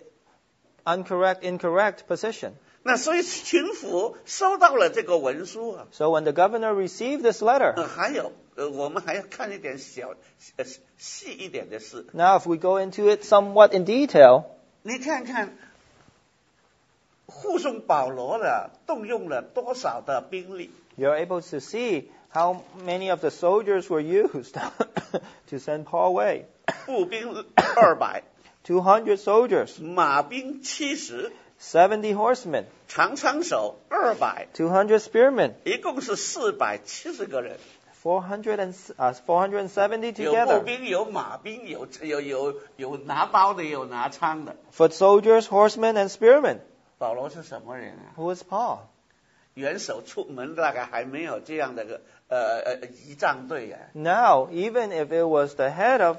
incorrect position. 那所以巡抚收到了这个文书啊， So when the governor received this letter, 还有我们还要看一点细一点的事。 now if we go into it somewhat in detail, 你看看护送保罗的动用了多少的兵力？ you're able to see how many of the soldiers were used to send Paul away. 步兵200， 200 soldiers, 马兵70， 70 horsemen, 长枪手200， 200 spearmen, 一共是470个人。 470 有步 together. 兵，有马兵，有拿刀的，有拿枪的。 Foot soldiers, horsemen, and spearmen. 保罗是什么人啊？ Who is Paul? 元首出门大概还没有这样的仪仗队啊。 Now, even if it was the head of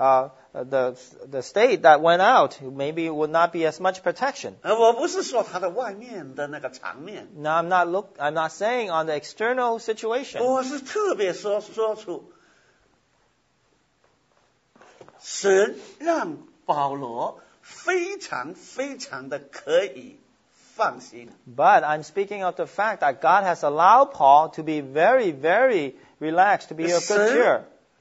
the state that went out, maybe it would not be as much protection. 我不是说他的外面的那个场面， Now, I'm not saying on the external situation. 我是特别说出，神让保罗非常的可以放心。 But I'm speaking of the fact that God has allowed Paul to be very, very relaxed, to be of good cheer.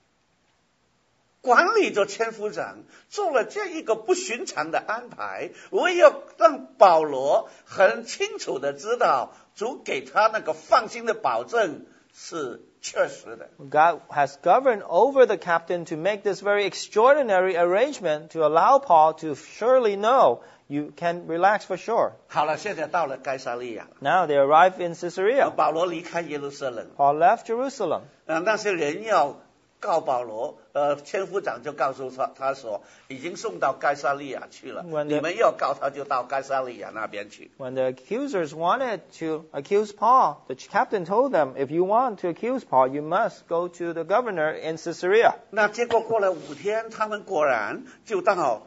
管理着千夫长做了这一个不寻常的安排，为要让保罗很清楚的知道，主给他那个放心的保证是确实的。 God has governed over the captain to make this very extraordinary arrangement to allow Paul to surely know you can relax for sure. 好了，现在到了该撒利亚， Now they arrive in Caesarea. 保罗离开耶路撒冷， Paul left Jerusalem. 那些人要告保罗，千夫长就告诉他说，已经送到该撒利亚去了， When 你们要告他就到该撒利亚那边去。 When the accusers wanted to accuse Paul, the captain told them, if you want to accuse Paul, you must go to the governor in Caesarea. 那结果过了5天，他们果然就到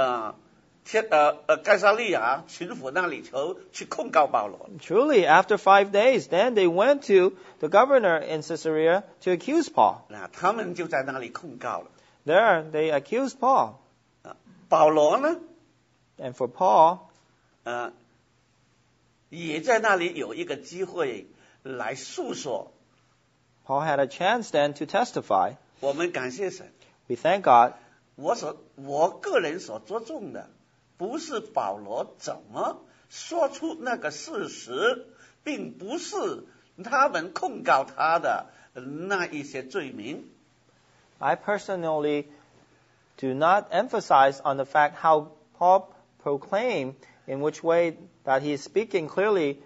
该撒利亚巡抚那里去控告保罗。 Truly, after 5 days, then they went to the governor in Caesarea to accuse Paul. 那他们就在那里控告了。 There, they accused Paul. 保罗呢， And for Paul, 也在那里有一个机会来诉说。 Paul had a chance then to testify. 我们感谢神。 We thank God. 我个人所着重的，不是保罗怎么说出那个事实，并不是他们控告他的那一些罪名。 I personally do not emphasize on the fact how Paul proclaimed in which way that he is speaking clearly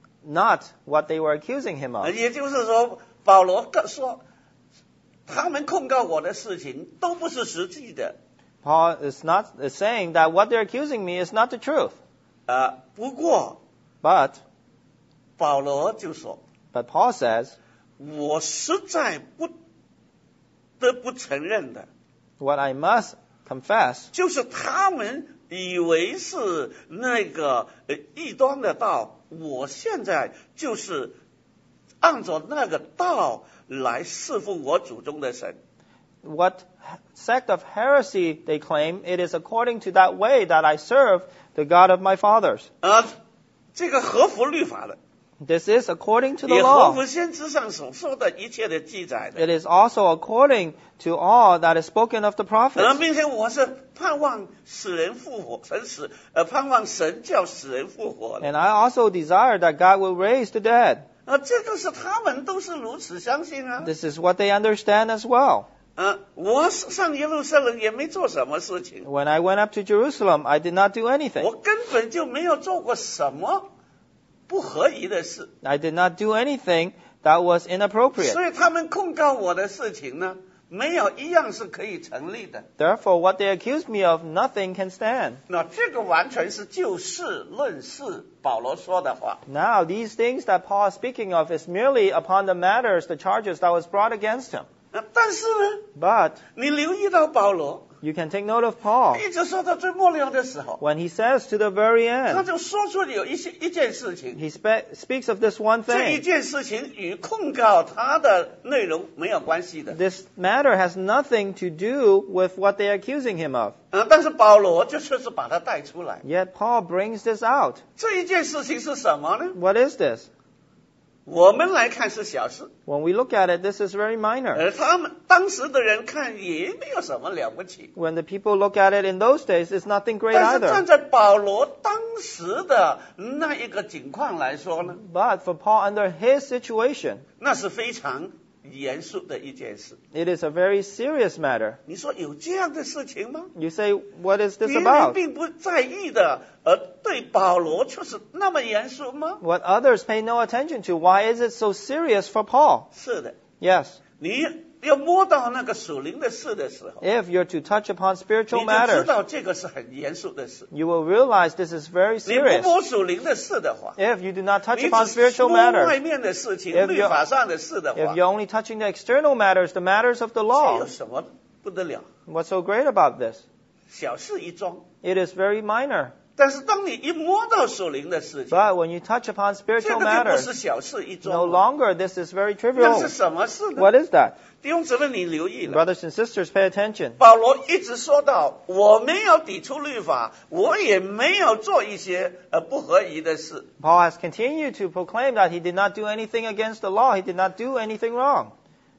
not what they were accusing him of. 也就是说，保罗说，他们控告我的事情都不是实际的。 Paul is saying that what they're accusing me is not the truth. 不过 But 保罗就说， Paul says, 我实在不得不承认的， what I must confess 就是他们以为是那个异端的道，我现在就是按照那个道来侍奉我祖宗的神。 what sect of heresy they claim, it is according to that way that I serve the God of my fathers. 这个合乎律法的， This is according to the 也合 law. 乎先知上所说的一切的记载的。 It is also according to all that is spoken of the prophets. 并且我是盼望使人复活，盼望神叫使人复活的。 And I also desire that God will raise the dead. 这个是他们都是如此相信啊。 This is what they understand as well. 我上耶路撒冷也没做什么事情， When I went up to Jerusalem, I did not do anything. 我根本就没有做过什么不合宜的事， I did not do anything that was inappropriate. 所以他们控告我的事情呢，没有一样是可以成立的。 Therefore, what they accused me of, nothing can stand. 那这个完全是就事论事，保罗说的话。 Now, these things that Paul is speaking of is merely upon the matters, the charges that was brought against him. 但是呢， But 你留意到保罗 you can take note of Paul 一直说到最末了的时候， when he says to the very 他 end, 就说出有一件事情， he speaks of this one 这一 thing. 件事情与控告他的内容没有关系的。 This matter has nothing to do with what they're accusing him of. 但是保罗就确实把它带出来。 Yet Paul brings this out. 这一件事情是什么呢？ What is this? 我们来看是小事， When we look at it, this is very minor. 他们当时的人看也没有什么了不起。 When the people look at it in those days, it's nothing great 但是站 either. 在保罗当时的那一个情况来说呢， But for Paul, under his situation, 那是非常严肃的一件事。 it is a very serious matter. 你说有这样的事情吗？ You say, what is this 别人 about? 并不在意的，对保罗却是那么严肃吗？ What others pay no attention to. Why is it so serious for Paul? 是的， Yes. 你要摸到那个属灵的事的时候， If you're to touch upon 你 spiritual 就知 matters, 道这个是很严肃的事。 you will realize this is very 你不 serious. 摸属灵的事的话， If you do not touch 你 upon 只 spiritual 摸 matters, 外面的事情、 If 律法上的事的 if 话， you're only touching the external matters, the matters of the 这 law, 有什么不得了？ what's so great about this? 小事一桩。 It is very minor. 但是当你一摸到属灵的事情， But when you touch upon 这 spiritual 个就不 matters, 是小事一 no 桩了。 longer this is very 那 trivial. 是什么事呢？ What is that? 弟兄姊妹，你留意了。 Brothers and sisters, pay attention. 保罗一直说到，我没有抵触律法，我也没有做一些不合宜的事。 Paul has continued to proclaim that he did not do anything against the law. He did not do anything wrong.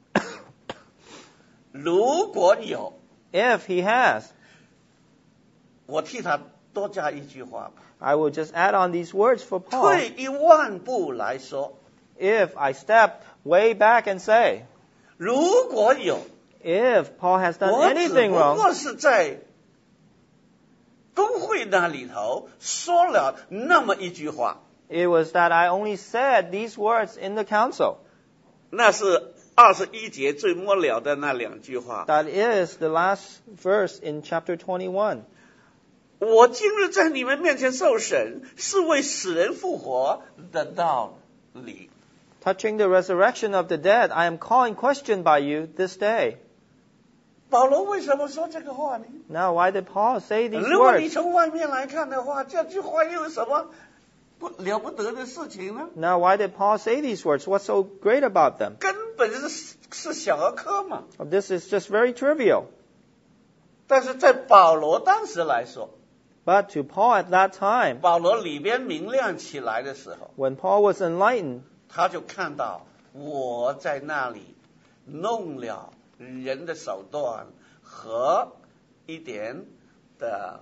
如果有， If he has, 我替他多加一句话吧。 I will just add on these words for Paul. 退一万步来说， If I step way back and say, 如果有， if Paul has done 我只 anything 不 wrong, 过是在公会那里头说了那么一句话， it was that I only said these words in the council. 那是21节最末了的那2句话。 That is the last verse in chapter 21. 我今日在你们面前受审，是为死人复活的道理。 Touching the resurrection of the dead, I am calling question by you this day. 保罗为什么说这个话呢？ Now, why did Paul say these 如果你 words? 从外面来看的话，这句话又有什么不了不得的事情呢？ Now, why did Paul say these words? What's so great about them? 根本是小儿科嘛。 This is just very trivial. 但是在保罗当时来说， But to Paul at that time, 保罗里边明亮起来的时候， when Paul was enlightened, 他就看到我在那里弄了人的手段和一点的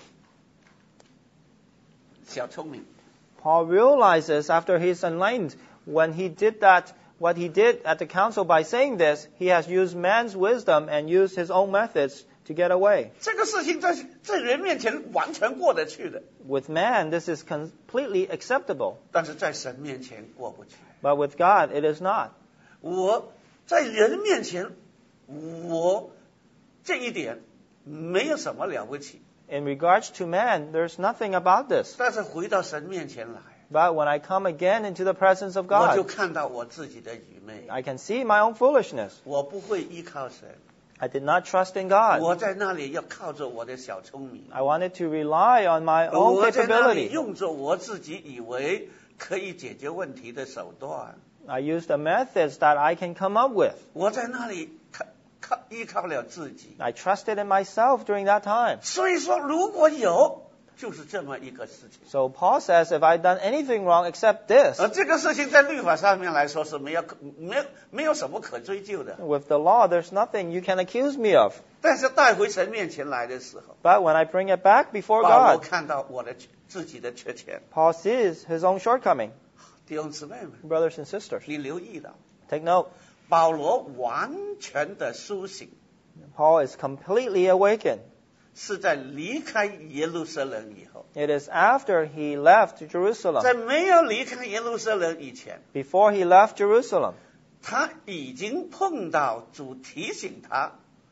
小聪明。 Paul realizes after he's enlightened, when he did that, what he did at the council by saying this, he has used man's wisdom and used his own methods to get away. 这个事情在人面前完全过得去的， With man, this is completely acceptable. 但是在神面前过不去。 But with God, it is not. 我在人面前，我这一点没有什么了不起， In regards to man, there's nothing about this. 但是回到神面前来， But when I come again into the presence of 我就 God, 看到我自己的愚昧， I can see my own foolishness. 我不会依靠神， I did not trust in God. 我在那里要靠着我的小聪明， I wanted to rely on my own 我在那里 capability. 用着我自己以为可以解决问题的手段， I used the methods that I can come up with. 我在那里依靠了自己。 I trusted in myself during that time. 所以说，如果有，就是这么一个事情。 So Paul says, if I'd done anything wrong except this, 这个事情在律法上面来说是没有什么可追究的。 with the law, there's nothing you can accuse me of. 但是带回神面前来的时候， But when I bring it back before 保罗 God, 看到我的自己的缺陷。 Paul sees his own shortcoming. 弟兄姊妹们， Brothers and sisters, 你留意到， take note. 保罗完全的苏醒， Paul is completely awakened. 是在离开耶路撒冷以后。 It is after he left Jerusalem. 在没有离开耶路撒冷以前， Before he left Jerusalem, 他已经碰到主提醒他，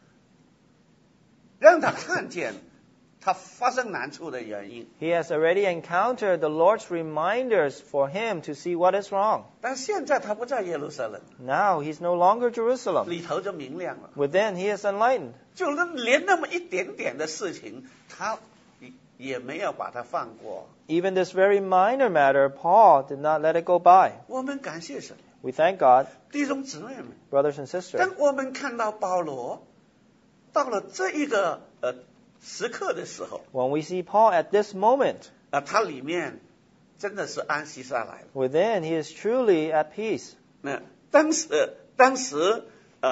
让他看见他发生难处的原因。 he has already encountered the Lord's reminders for him to see what is wrong. 但现在他不在耶路撒冷， Now he's no longer Jerusalem. 里头就明亮了， Within, he is enlightened. 就连那么一点点的事情，他也没有把它放过。 Even this very minor matter, Paul did not let it go by. 我们感谢神， We thank God, 弟兄姊妹们。 brothers and sisters. 当我们看到保罗到了这一个时刻的时候， When we see Paul at this moment, 他里面真的是安息下来了。 within, he is truly at peace. 那当时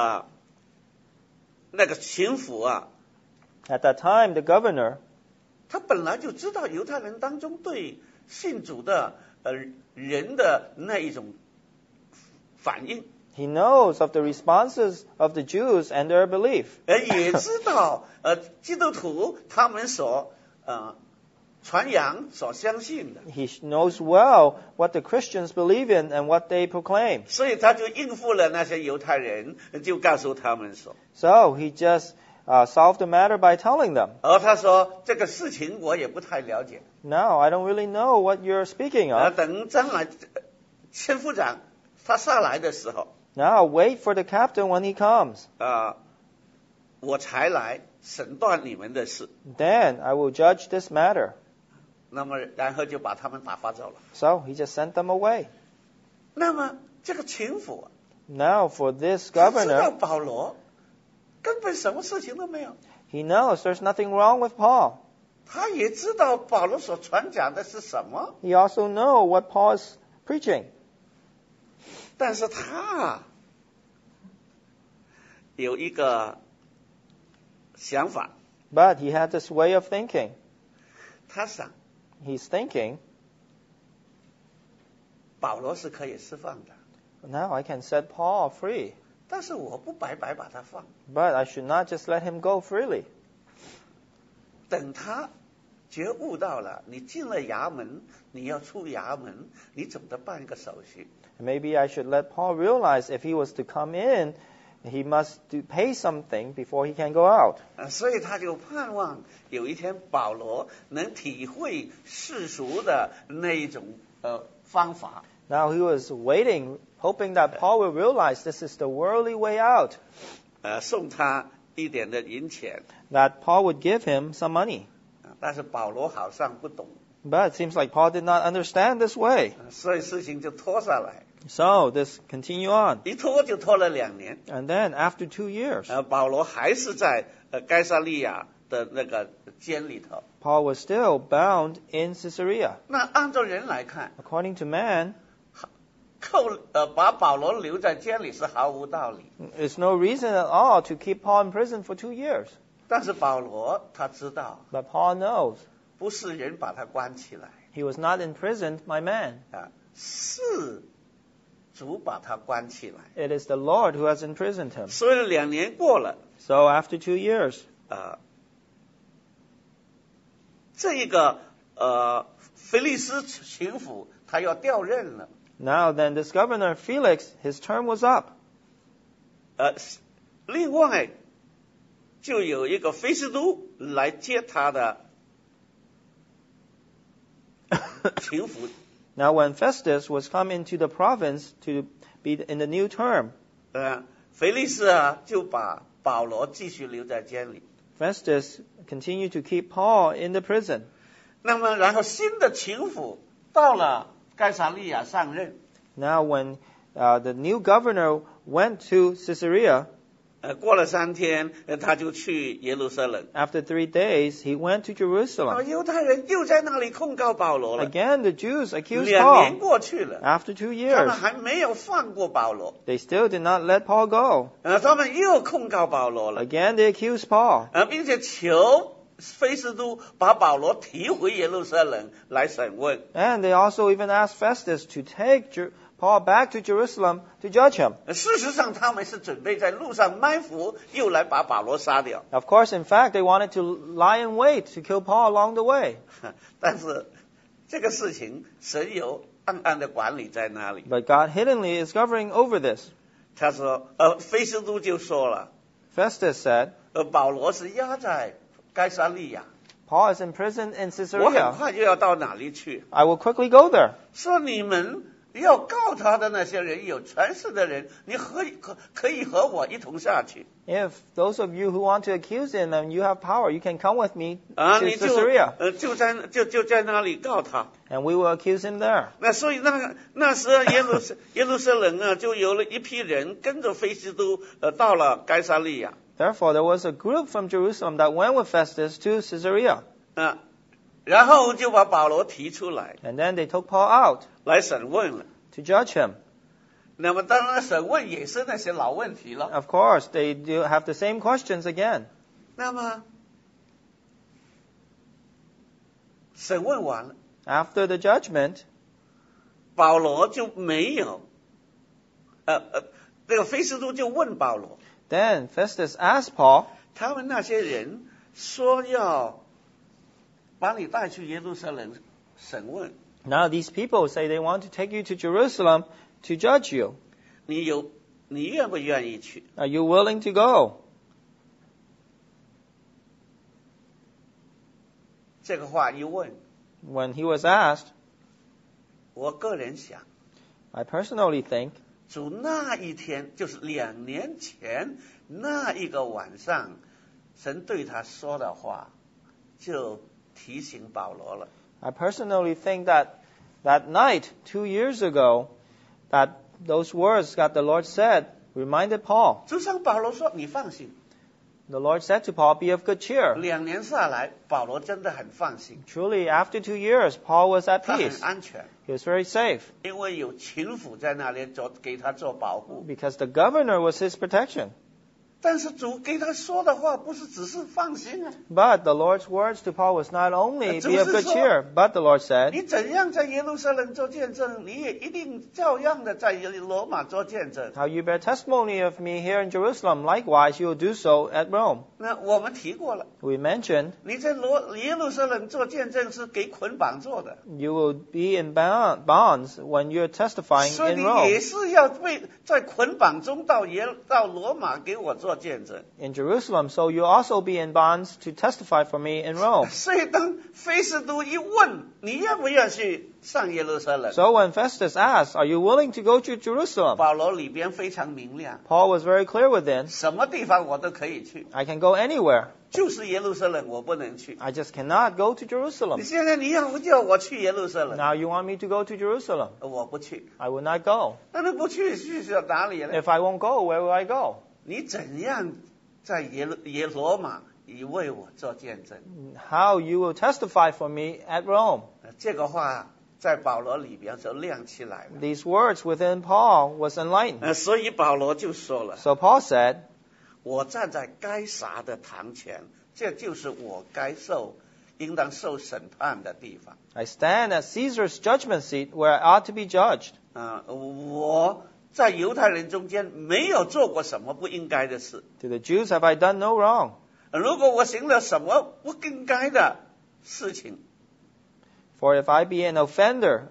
那个巡抚啊， At that time, the governor, 他本来就知道犹太人当中对信主的人的那一种反应， he knows of the responses of the Jews and their belief. 也知道基督徒他们所传扬所相信的， He knows well what the Christians believe in and what they proclaim. 所以他就应付了那些犹太人，就告诉他们说， So he just solved the matter by telling them, 而他说这个事情我也不太了解， No, I don't really know what you're speaking of. 等将来千夫长他上来的时候， Now wait for the captain when he comes. 我才来审断你们的事。 Then I will judge this matter. 那么然后就把他们打发走了。 So he just sent them away. 那么这个巡抚 Now for this 他知道 governor, 保罗根本什么事情都没有， he knows there's nothing wrong with Paul. 他也知道保罗所传讲的是什么， He also knows what Paul is preaching. 但是他有一个想法， But he had this way of thinking. 他想 He's thinking, 保罗是可以释放的， Now I can set Paul free. 但是我不白白把他放， But I should not just let him go freely. 等他觉悟到了，你进了衙门，你要出衙门，你总得办一个手续。 Maybe I should let Paul realize if he was to come in, he must pay something before he can go out. 所以他就盼望有一天保罗能体会世俗的那一种方法。 Now he was waiting, hoping that Paul will realize this is the worldly way out. 送他一点的银钱， That Paul would give him some money. 但是保罗好像不懂， But it seems like Paul did not understand this way. 所以事情就拖下来， So this continue on. 一拖就拖了2年。 And then after 2 years, 保罗还是在该撒利亚的那个监里头。 Paul was still bound in Caesarea. 那按照人来看， According to man, 把保罗留在监里是毫无道理。 there's no reason at all to keep Paul in prison for 2 years. 但是保罗他知道， But Paul knows 不是人把他关起来 he was not imprisoned by man. 是主把他关起来。 It is the Lord who has imprisoned him. 所以2年过了， So after 2 years, 这一个腓利斯巡抚他要调任了。 now then this governor Felix, his term was up. 另外就有一个菲斯都来接他的巡抚。 Now when Festus was come into the province to be in the new term, 腓利斯就把保罗继续留在监里。 Festus continued to keep Paul in the prison. 那么然后新的巡抚到了该撒利亚上任。 Now when the new governor went to Caesarea, 过了3天，他就去耶路撒冷。 after 3 days, he went to Jerusalem. 犹太人又在那里控告保罗了。 Again, the Jews accused 2年 Paul. 过去了， After 2 他们 years, 还没有放过保罗。 they still did not let Paul go. 他们又控告保罗了， Again, they accused Paul. 并且求菲斯都把保罗提回耶路撒冷来审问。 And they also even asked Festus to take Paul back to Jerusalem to judge him. 事实上，他们是准备在路上埋伏，又来把保罗杀掉。 Of course, in fact, they wanted to lie in wait to kill Paul along the way. 但是这个事情，神有暗暗的管理在那里。 But God hiddenly is governing over this. 他说，菲斯都就说了， Festus said, 保罗是押在该撒利亚， Paul is imprisoned in 我很 Caesarea. 快就要到哪里去？ I will quickly go there. 说你们要告他的那些人，有权势的人，你可以和我一同下去。 If those of you who want to accuse him and you have power, you can come with me 你 to Caesarea, 就在那里告他。 and we will accuse him there. 那所以那时候耶路撒冷就有了一批人跟着菲斯都到了该撒利亚。 Therefore, there was a group from Jerusalem that went with Festus to Caesarea. 然后就把保罗提出来 And then they took Paul out 来审问了。 to judge him. 那么当然审问也是那些老问题了。 Of course, they do have the same questions again. 那么审问完了， After the judgment, 保罗就没有，这个菲斯都就问保罗， then Festus asked Paul, 他们那些人说要把你带去耶路撒冷审问， now these people say they want to take you to Jerusalem to judge you. 你愿不愿意去？ Are you willing to go? 这个话一问， When he was asked, 我个人想， I personally think 主那一天就是2年前那一个晚上，神对他说的话，就提醒保罗了。 I personally think that that night 2 years ago, that those words that the Lord said reminded Paul. 就像保罗说：“你放心。 The Lord said to Paul, "Be of good cheer." ”2年下来，保罗真的很放心， Truly, after 2 years, Paul was at 他很 peace. 安全， He was very safe 因为有巡抚在那里给他做保护。 because the governor was his protection. 但是主给他说的话不是只是放心啊。 But the Lord's words to Paul was not only be of good cheer, but the Lord said, 你怎样在耶路撒冷做见证，你也一定照样的在罗马做见证。 How you bear testimony of me here in Jerusalem, likewise you will do so at Rome. 那我们提过了， We mentioned 你在耶路撒冷做见证是给捆绑做的， you will be in bonds when you're testifying 所以 in 你 Rome. 也是要在捆绑中到罗马给我做见证。 In Jerusalem, so you'll also be in bonds to testify for me in Rome. 所以当菲斯都一问你愿不愿去上耶路撒冷， So when Festus asked, are you willing to go to Jerusalem? 保罗里边非常明亮， Paul was very clear within, 什么地方我都可以去， I can go anywhere. 就是耶路撒冷我不能去。 I just cannot go to 你 Jerusalem. 现在你要叫我去耶路撒冷， Now you want me to go to Jerusalem? 我不去。 I will not go. 那你不去哪里呢？ If I won't go, where will I go? 你怎样在罗马以为我做见证？ How you will testify for me at Rome? 这个话在保罗里边就亮起来了。 These words within Paul was enlightened. 所以保罗就说了， So Paul said, 我站在该撒的堂前，这就是我应当受审判的地方。 I stand at Caesar's judgment seat where I ought to be judged. 我在犹太人中间没有做过什么不应该的事。 To the Jews have I done no wrong. 如果我行了什么不应该的事情， For if I be an offender,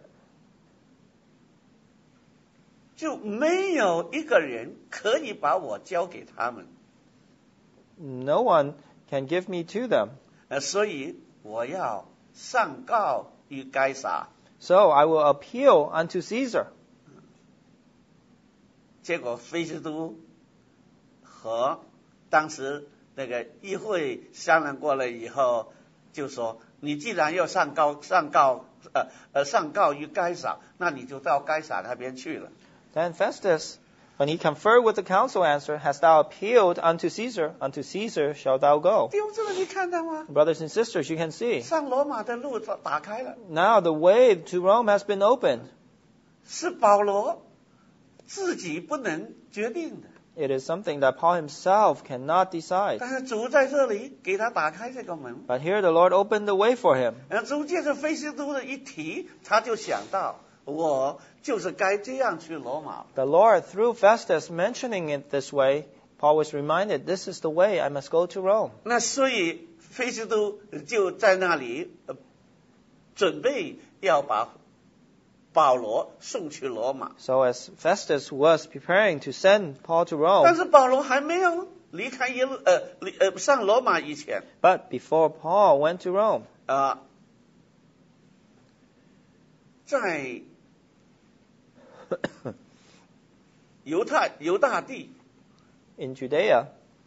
就没有一个人可以把我交给他们。 no one can give me to them. 所以我要上告于该撒。 So I will appeal unto Caesar. 结果菲斯都和当时那个议会商量过了以后，就说：你既然要上告于该撒，那你就到该撒那边去了。 Then Festus, when he conferred with the council, answered, Hast thou appealed unto Caesar? Unto Caesar shalt thou go. 弟兄姊妹，你看到吗？ Brothers and sisters, you can see. 上罗马的路打开了， Now the way to Rome has been opened. 是保罗自己不能决定的， It is something that Paul himself cannot decide. 但是主在这里给他打开这个门。 But here the Lord opened the way for him. 主借着菲斯都的一提，他就想到我就是该这样去罗马。 The Lord, through Festus mentioning it this way, Paul was reminded, this is the way, I must go to Rome. 那所以菲斯都就在那里准备要把保罗送去罗马， So as Festus was preparing to send Paul to 但 Rome, 是保罗还没有离开上罗马以前， but before Paul went to Rome, 在犹大地 in Judea,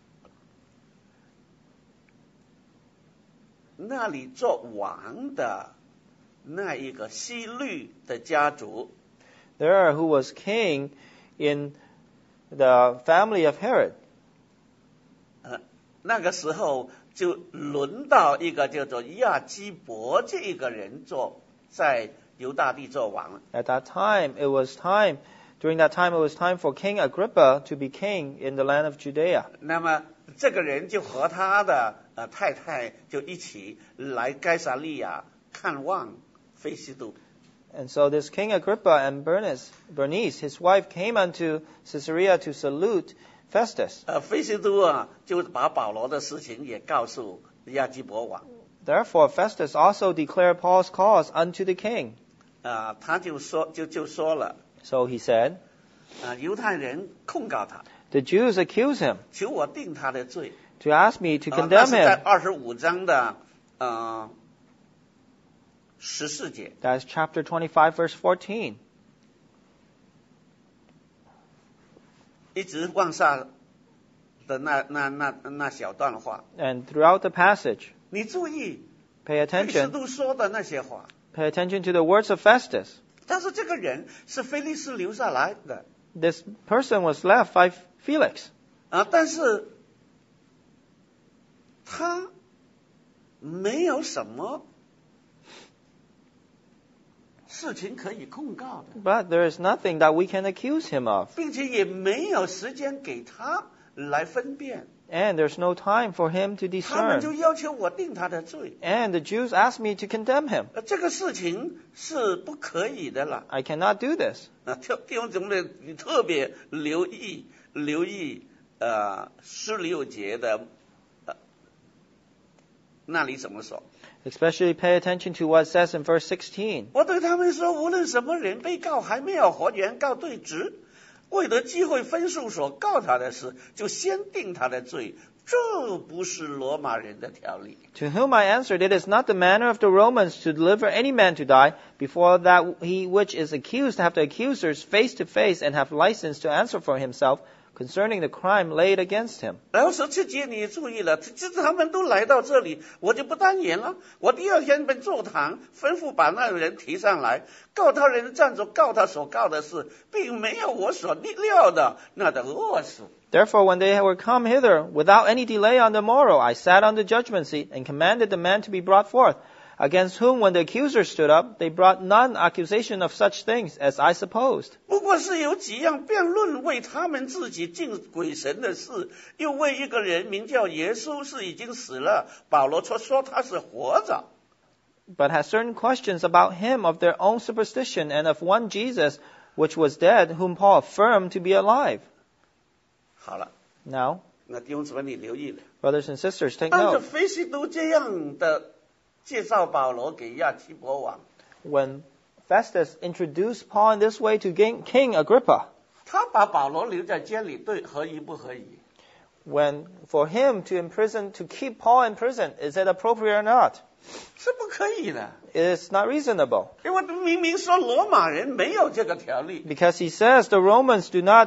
那里做王的那一个希律的家族， there who was king in the family of Herod. 那个时候就轮到一个叫做亚基伯这一个人在犹大地做王了。 At that time, during that time, it was time for King Agrippa to be king in the land of Judea. 那么这个人就和他的太太就一起来该撒利亚看望菲斯都。 And so this King Agrippa and Bernice, his wife, came unto Caesarea to salute Festus. 菲斯都就把保罗的事情也告诉亚基伯王。 Therefore, Festus also declared Paul's cause unto the king. 他就说了， So he said, 犹太人控告他， the Jews accuse him 求我定他的罪。 to ask me to 那 condemn 是在 him. 25章的14节。 That's chapter 25, verse 14. 一直往下的那小段话， And throughout the passage, 你注意 pay 菲斯 attention. 都说的那些话。 Pay attention to the words of Festus. 但是这个人是菲利斯留下来的 This person was left by Felix. 但是他没有什么事情可以控告的， But there is nothing that we can accuse him of. 并且也没有时间给他来分辨。 And there's no time for him to 他们就 discern. 要求我定他的罪， And the Jews asked me to condemn him. 这个事情是不可以的了。 I cannot do this. 弟兄姊妹，你特别留意16节的那里怎么说？ Especially pay attention to what it says in verse 16. 我对他们说，无论什么人，被告还没有和原告对质，为得机会分诉所告他的事，就先定他的罪，这不是罗马人的条例。 To whom I answered, it is not the manner of the Romans to deliver any man to die, before that he which is accused have the accusers face to face, and have license to answer for himself concerning the crime laid against him. 然后17节你注意了，他们都来到这里，我就不单言了。我第二天本座堂，吩咐把那人提上来，告他人站着告他所告的事，并没有我所料的那的恶事。 Therefore, when they were come hither, without any delay on the morrow, I sat on the judgment seat, and commanded the man to be brought forth, against whom, when the accusers stood up, they brought none accusation of such things as I supposed. 不过是有几样辩论为他们自己敬鬼神的事，又为一个人名叫耶稣是已经死了，保罗说他是活着。 But has certain questions about him of their own superstition, and of one Jesus, which was dead, whom Paul affirmed to be alive. 好了， Now, 那弟兄姊妹你留意了， brothers and sisters, take 按照 note. 菲西都这样的介绍保罗给亚基伯王， When Festus introduced Paul in this way to King Agrippa, 他把保罗留在监里，对合宜不合宜？ when for him to keep Paul in prison, is it appropriate or not? 是不可以的， It is not reasonable. 因为明明说罗马人没有这个条例， Because he says the Romans do not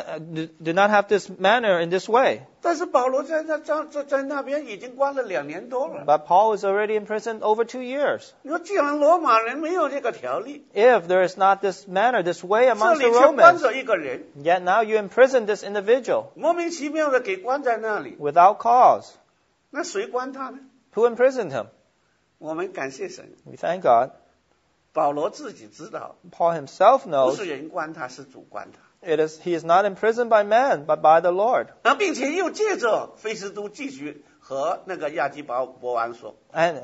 have this manner in this way. 但是保罗在那边已经关了2年多了。 But Paul is already in prison over 2 years. 你说既然罗马人没有这个条例， If there is not this manner, this way 这 amongst 里 the 却关 Romans, 着一个人， yet now you imprison this individual 莫名其妙的给关在那里， without cause. 那谁关他呢？ Who imprisoned him? 我们感谢神， We thank God. 保罗自己知道， Paul himself 不 knows 是人关他，是主关他。 he is not imprisoned by man, but by the Lord. 并且又借着菲斯都继续和那个亚基伯王说， And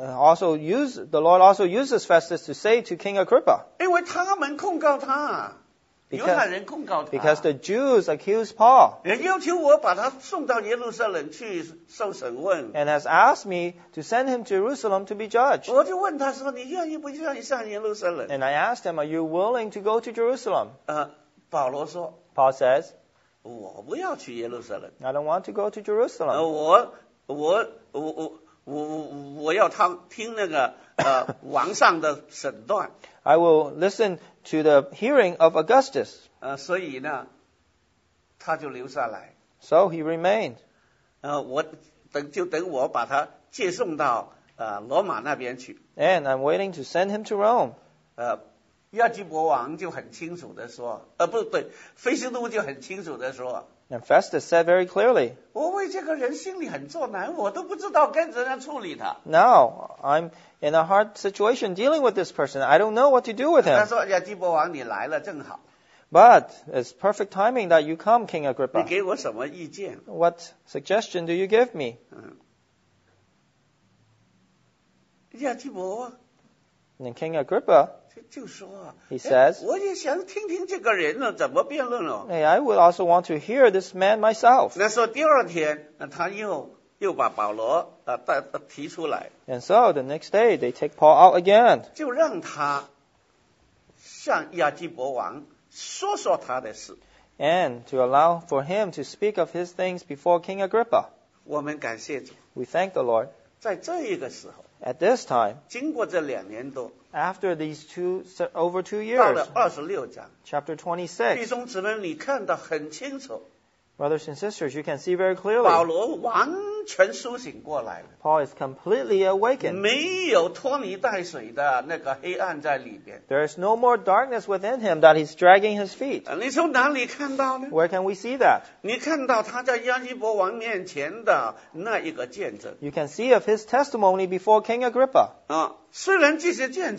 the Lord also uses Festus to say to King Agrippa, 因为他们控告他，犹太人控告他， because the Jews accuse Paul 人要求我把他送到耶路撒冷去受审问。 and has asked me to send him to Jerusalem to be judged. 我就问他说：“你愿意不愿意上耶路撒冷 And I asked him, are you willing to go to Jerusalem?？” 保罗说 Paul says, 我不要去耶路撒冷， I don't want to go to Jerusalem. 我要听那个王上的审断。 I will listen to the hearing of Augustus. 所以呢，他就留下来。 So he remained. 我等我把他接送到罗马那边去。 And I'm waiting to send him to Rome. 亚基伯王就很清楚的说，不对，菲斯都就很清楚的说， And Festus said very clearly, 我为这个人心里很作难，我都不知道该怎样处理他。 now I'm in a hard situation dealing with this person. I don't know what to do with 他 him. 说亚基伯王你来了正好， But it's perfect timing that you come, King 你 Agrippa. 给我什么意见？ What suggestion do you give me? 亚基伯王 And King Agrippa, 就说 he says, 我也想听听这个人呢怎么辩论了。 hey, I would also want to hear this man myself. 那说第二天，他又把保罗提出来， And so the next day they take Paul out again 就让他向亚基伯王说他的事。 and to allow for him to speak of his things before King Agrippa. 我们感谢主， We thank the Lord. 在这一个时候， At this time, 经过这2年多， after these over 2 到 years, 了26章， chapter 弟 26, 兄姊妹，你看得很清楚， brothers and sisters, you can see very 保 clearly 罗完全苏醒过来了， Paul is completely awakened. 没有拖泥带水的那个黑暗在里边。 There is no more darkness within him that he's dragging his feet. 你从哪里看到呢？ Where can we see that? 你看到他在亚基伯王面前的那一个见证 You can see of his testimony before King Agrippa. 虽然这些见证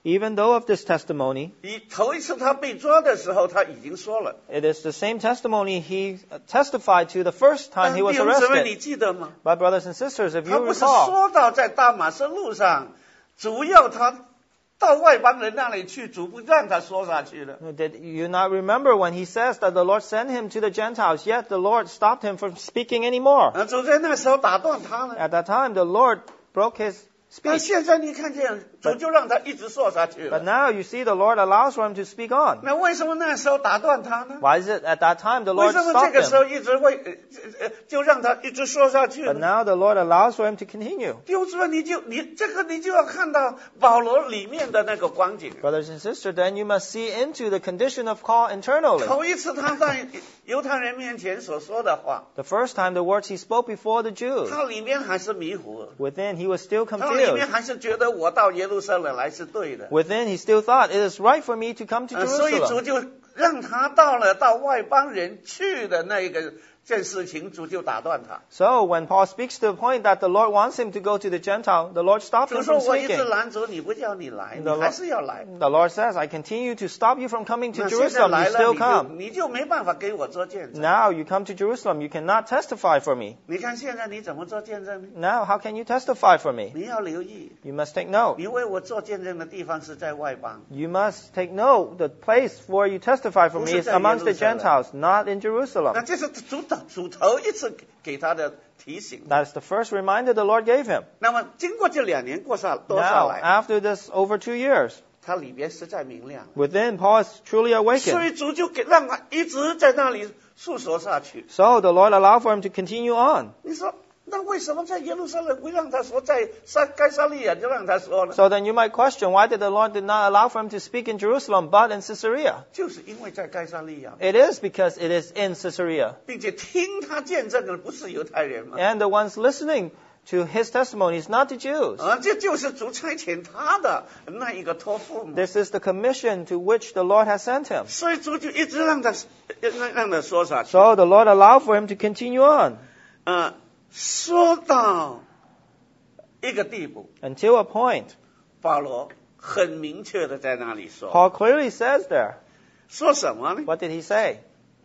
Even though of this testimony, 头一次他被抓的时候，他已经说了。 it is the same testimony he testified to the first time he was 弟兄姊妹，你 arrested. 记得吗？ But brothers and sisters, if 他 you 不是 recall, 说到在大马士路上，主要他到外邦人那里去，主不让他说下去了。 did you not remember when he says that the Lord sent him to the Gentiles, yet the Lord stopped him from speaking anymore? 主在那时候打断他了。 At that time, the Lord broke his 那 speech. 现在你看见，主就让他一直说下去 But 了。 now you see the Lord allows for him to speak on. 那为什么那时候打断他呢？ Why is it at that time the 为 Lord 什么这 stopped 个时候 him? 一直会就让他一直说下去 But 呢？ now the Lord allows for him to continue. 弟兄姊妹，你就要看到保罗里面的那个光景。 Brothers and sisters, then you must see into the condition of Paul internally. 头一次他在犹太人面前所说的话， The first time the words he spoke before the Jews, 他里面还是迷糊， within he was still 他里面 confused. 还是觉得我到耶路撒冷来是对的。 Within he still thought, it is right for me to come to 所以主 Jerusalem. 就让他到外邦人去的那个件事情，主就打断他。 So when Paul speaks to the point that the Lord wants him to go to the Gentile, the Lord stopped 主 him 说 from 我一直 speaking. 拦阻你，不叫你来，你 The 还 Lord, 是要来。 the Lord says, I continue to stop you from coming to 那现在 Jerusalem. 来 You 了， still come. 你就没办法给我做见证。 Now you come to Jerusalem. You cannot testify for me. 你看现在你怎么做见证呢？ Now how can you testify for me? 你要留意， You must take note. 你为我做见证的地方是在外邦。 You must take note. The place where you testify for me is amongst the Gentiles, not in 那 Jerusalem. 这是主头一次给他的提醒。 That is the first reminder the Lord gave him. 那么经过这2年多下 Now, 来， after this over 2 years, 他里边实在明亮， within Paul is truly 所 awakened. 以主就让他一直在那里诉说下去。 So the Lord allowed for him to continue on. 你说，那为什么在耶路撒冷不让他说，在该撒利亚就让他说呢？ So then you might question, why did the Lord did not allow for him to speak in Jerusalem, but in Caesarea? 就是因为在该撒利亚， It is because it is in Caesarea. 并且听他见证的不是犹太人吗？ And the ones listening to his testimony is not the Jews. 这就是主差遣他的那一个托付嘛。 This is the commission to which the Lord has sent him. 所以主就一直让他说下去。 So the Lord allowed for him to continue on 说到一个地步， until a point. 保罗很明确的在那里说， Paul clearly says there. 说什么呢？ What did he say?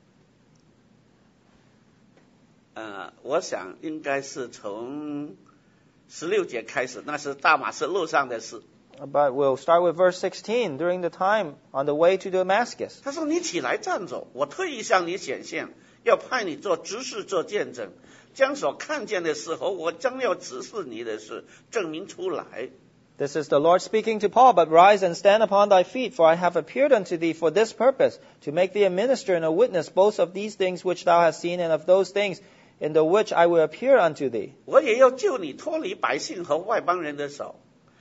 我想应该是从16节开始，那是大马士路上的事。 But we'll start with verse 16. During the time on the way to Damascus, 他说：“你起来站着，我特意向你显现，要派你做执事，做见证，将所看见的事和我将要指示你的事证明出来。” this is the Lord speaking to Paul, but rise and stand upon thy feet, for I have appeared unto thee for this purpose, to make thee a minister and a witness both of these things which thou hast seen and of those things in the which I will appear unto thee, 我也要救你脱离百姓和外邦人的手，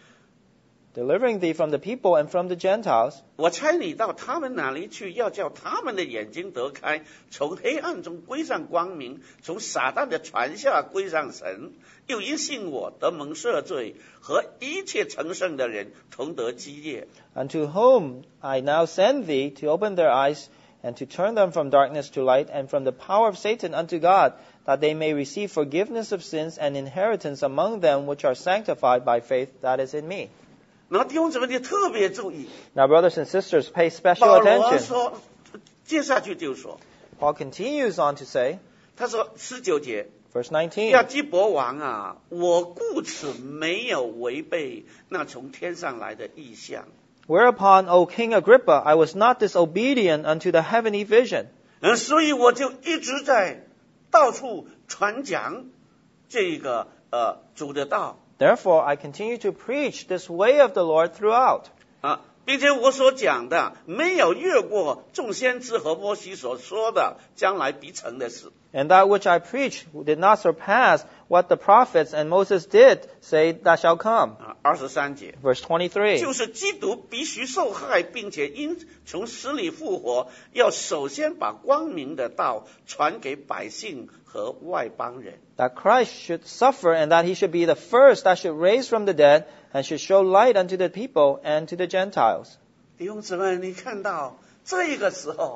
delivering thee from the people and from the Gentiles. 我差你到他们那里去，要叫他们的眼睛得开，从黑暗中归上光明，从撒旦的传下归上神，又因信我得蒙赦罪，和一切成圣的人同得基业。 Unto whom I now send thee to open their eyes and to turn them from darkness to light and from the power of Satan unto God, that they may receive forgiveness of sins and inheritance among them which are sanctified by faith that is in me. 然后弟兄姊妹，你特别注意， Now, brothers and sisters, pay special 保罗 attention. 说，接下去就说， Paul continues on to say, 他说19节， verse 亚 19, 基伯王啊，我故此没有违背那从天上来的意象。 Whereupon, O King Agrippa, I was not disobedient unto the heavenly vision. 所以我就一直在到处传讲这个主的道 Therefore, I continue to preach this way of the Lord throughout. 并且我所讲的没有越过众先知和摩西所说的将来必成的事。 And that which I preach did not surpass what the prophets and Moses did say that shall come. 23节， Verse 23. 就是基督必须受害，并且因从死里复活，要首先把光明的道传给百姓和外邦人。 That Christ should suffer and that he should be the first that should raise from the dead and should show light unto the people and to the Gentiles. 弟兄姊妹，你看到这个时候，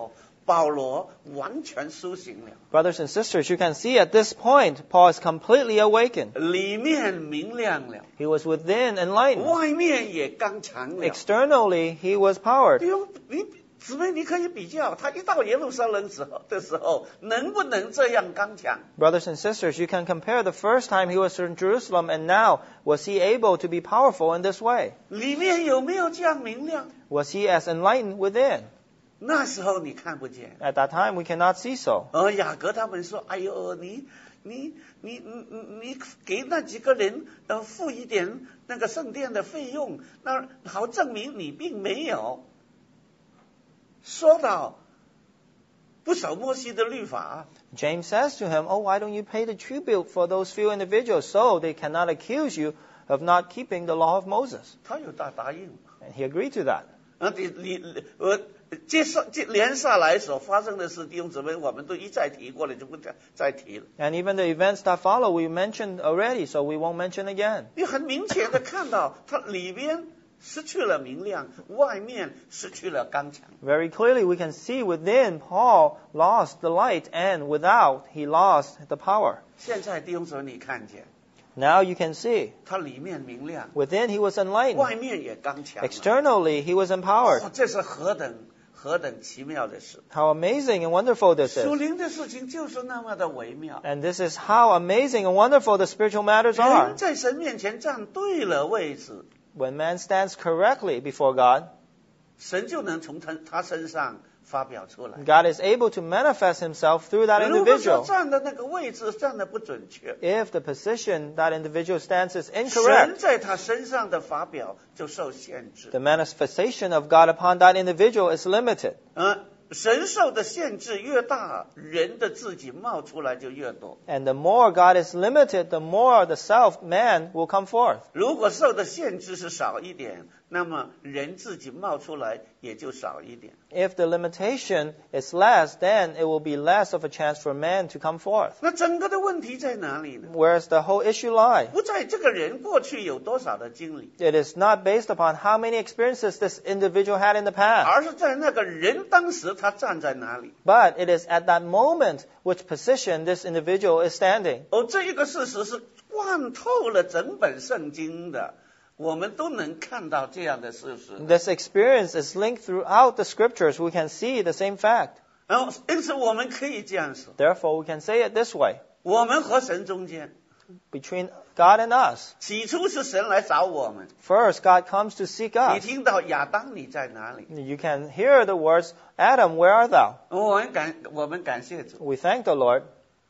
保罗完全苏醒了， Brothers and sisters, you can see at this point, Paul is completely awakened. 里面明亮了， He was within enlightened. 外面也刚强了。 Externally, he was powered. 弟兄姊妹，你可以比较，他一到耶路撒冷的时候，能不能这样刚强？ Brothers and sisters, you can compare the first time he was in Jerusalem and now. Was he able to be powerful in this way? 里面有没有这样明亮？ Was he as enlightened within? 那时候你看不见。 At that time, we cannot see so. 雅各他们说：“哎呦，你给那几个人付一点那个圣殿的费用，那好证明你并没有。”说到不守摩西的律法， James says to him, why don't you pay the tribute for those few individuals so they cannot accuse you of not keeping the law of Moses? 他有答应。 And he agreed to that. 连下来所发生的事，弟兄姊妹，我们都一再提过了，就不再提了。 And even the events that follow, we mentioned already, so we won't mention again. 你很明显的看到，它里边失去了明亮，外面失去了刚强。 Very clearly, we can see within Paul lost the light, and without, he lost the power. 现在弟兄姊妹，你看见， Now you can see. 它里面明亮， Within, he was enlightened. 外面也刚强。 Externally, he was empowered. 这是何等奇妙的事！ How amazing and wonderful this 属 is. 灵的事情就是那么的微妙。 And this is how amazing and wonderful the spiritual matters 人 are. 在神面前站对了位置， When man stands correctly before God, 神就能从他身上发表出来。 God is able to manifest himself through that 如果说 individual. 站的那个位置站的不准确， If the position that individual stands is 神 incorrect, 在他身上的发表就受限制。 the manifestation of God upon that individual is limited. 神受的限制越大，人的自己冒出来就越多。 And the more God is limited, the more the self, man, will come forth. 如果受的限制是少一点，那么人自己冒出来也就少一点。 If the limitation is less, then it will be less of a chance for man to come forth. 那整个的问题在哪里呢？ Where's the whole issue lie? 不在这个人过去有多少的经历， It is not based upon how many experiences this individual had in the past, 而是在那个人当时他站在哪里。 but it is at that moment which position this individual is standing. 这一个事实是贯透了整本圣经的，我们都能看到这样的事实。 This experience is linked throughout the scriptures. We can see the same fact. 然后，因此我们可以这样说： Therefore, we can say it this way. 我们和神中间， Between God and us, 起初是神来找我们。 first God comes to seek 你 us. 听到亚当你在哪里？ You can hear the words, Adam, where art thou? 我们感谢主， We thank the Lord.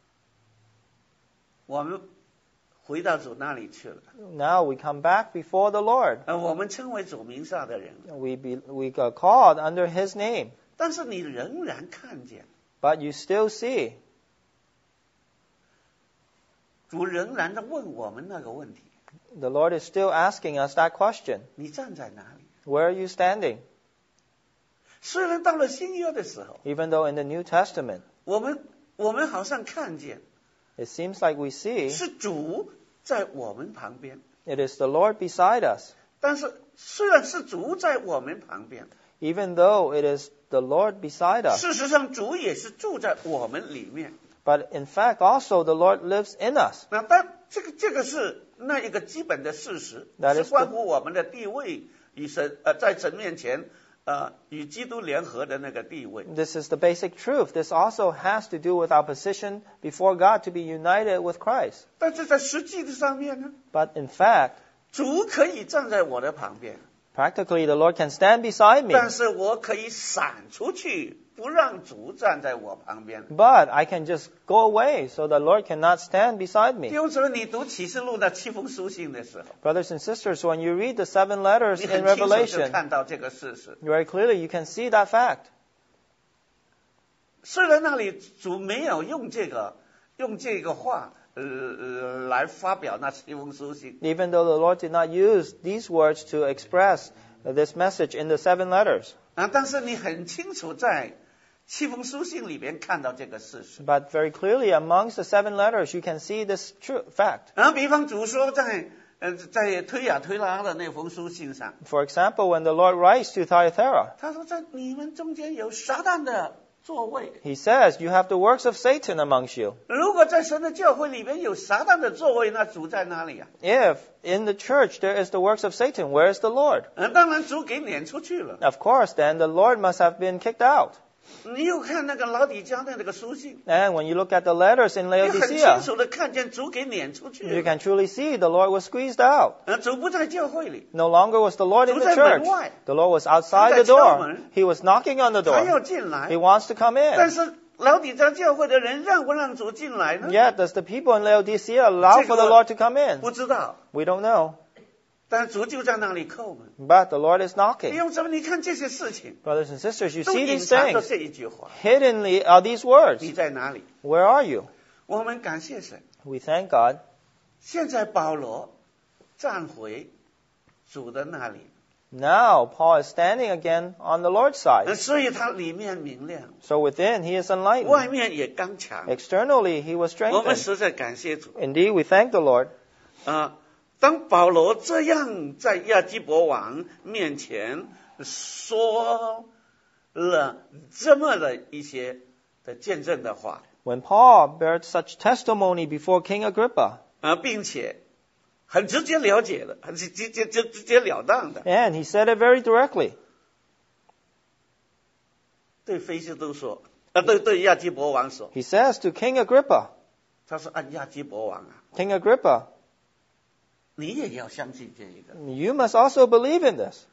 我们回到主那里去了。 Now we come back before the Lord. 我们称为主名下的人， We are called under His name. 但是你仍然看见， But you still see. 主仍然在问我们那个问题： The Lord is still asking us that question. 你站在哪里？ Where are you standing? 虽然到了新约的时候， Even though in the New Testament, 我们好像看见 it seems like we see 是主在我们旁边， it is the Lord beside us. 但是虽然是主在我们旁边， Even though it is the Lord beside us. 事实上主也是住在我们里面。 But in fact, also the Lord lives in us. 那但这个是那一个基本的事实， That is 是关乎我们的地位与神在神面前与基督联合的那个地位。 This is the basic truth. This also has to do with our position before God to be united with Christ. 但是在实际的上面呢， But in fact, 主可以站在我的旁边， practically the Lord can stand beside me. 但是我可以闪出去，不让主站在我旁边。 But I can just go away so the Lord cannot stand beside 弟 me. 兄姊妹，你读启示录的7封书信的时候， Brothers and sisters, when you read the 7 letters 你 in 很清楚就 Revelation, 看到这个事实。 very clearly you can see that fact. 虽然那里主没有用这个话来发表那7封书信， Even though the Lord did not use these words to express this message in the 7 letters. 但是你很清楚在7封书信里边看到这个事实。 But very clearly amongst the 7 letters, you can see this true fact. 然后比方主说在推雅推拉的那封书信上， For example, when the Lord writes to Thyatira, 他说在你们中间有撒旦的座位。 He says, you have the works of Satan amongst you. 如果在神的教会里面有撒旦的座位，那主在哪里啊？ If in the church there is the works of Satan, where is the Lord? 当然主给撵出去了。 Of course, then the Lord must have been kicked out. 你又看那个老底嘉的那个书信， And when you look at the letters in 你很清 Laodicea, 楚的看见主给撵出去 you 了。 can truly see the Lord was squeezed out. 主不在教会里， No longer was the Lord in the 主在 church. 门外。 The Lord was outside the 他在敲 door. 门。 He was knocking on the 他 door. 要进来 He，wants to come 但 in. 是老底嘉教会的人让不让主进来呢？ Yet, does the people in Laodicea allow for the Lord to come in? 不知道， We don't know. 但主就在那里叩门。 But the Lord is 你 knocking. 用什么？你看这些事情 Brothers and sisters, you 都 see 隐 these 藏着 things. 这一句话： Hiddenly are these words. 你在哪里？ Where are you? 我们感谢神。 We thank God. 现在保罗站回主的那里， Now, Paul is standing again on the Lord's side. 所以他里面明亮， So within, he is 外 enlightened. 面也刚强。 Externally, he was 我们 strengthened. 实在感谢主 Indeed, we thank the Lord. 当保罗这样在亚基伯王面前说了这么的一些的见证的话， When Paul bears such testimony before King Agrippa, 并且很直截了解的，很直截了当的， and he said it very directly, 对菲斯都说，对亚基伯王说， he says to King Agrippa, 他说按亚基伯王啊， King Agrippa, 你也要相信这一个。 you must also believe in this.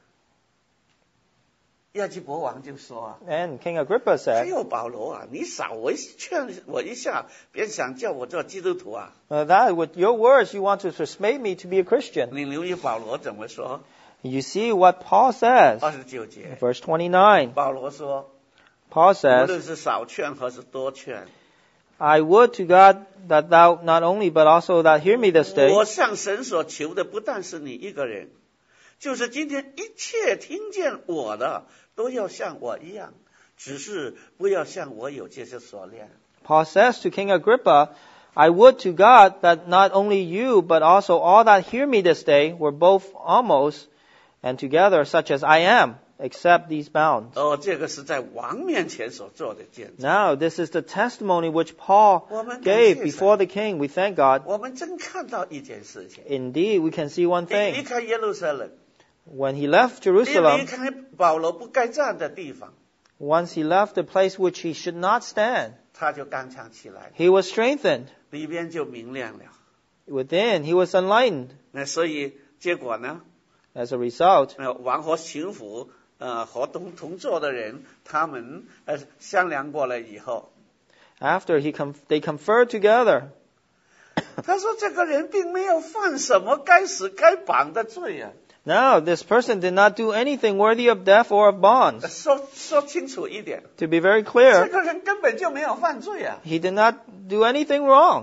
亚基伯王就说啊， And King Agrippa 还 said, 有保罗啊，你少我劝我一下，别想叫我做基督徒啊。 that with your words, you want to persuade me to be a Christian. 你留意保罗怎么说？ You see what Paul says. 29节， Verse 29, 保罗说， Paul 无 says, 论是少劝还是多劝， I would to God that thou not only but also that hear me this day, 我向神所求的不但是你一个人，就是今天一切听见我的都要像我一样，只是不要像我有这些所恋。 Paul says to King Agrippa, I would to God that not only you, but also all that hear me this day were both almost and together such as I am, except these bounds. 这个是在王面前所做的见证。 Now, this is the testimony which Paul 我们感 gave 谢 before 神， the king. We thank God. 我们真看到一件事情： Indeed, we can see one 离 thing. 开耶路撒冷， When he left 离 Jerusalem, 开保罗不该站的地方， once he left the place which he should not stand, 他就刚强起来， he was strengthened. 里边就明亮了。 Within, he was enlightened. 那所以结果呢？ As a result, 王和巡抚和同坐的人，他们商量过了以后， after they conferred together, 他说这个人并没有犯什么该死该绑的罪啊。 now this person did not do anything worthy of death or of bonds. 说清楚一点， To be very 这 clear, 个人根本就没有犯罪啊。 he did not do anything wrong.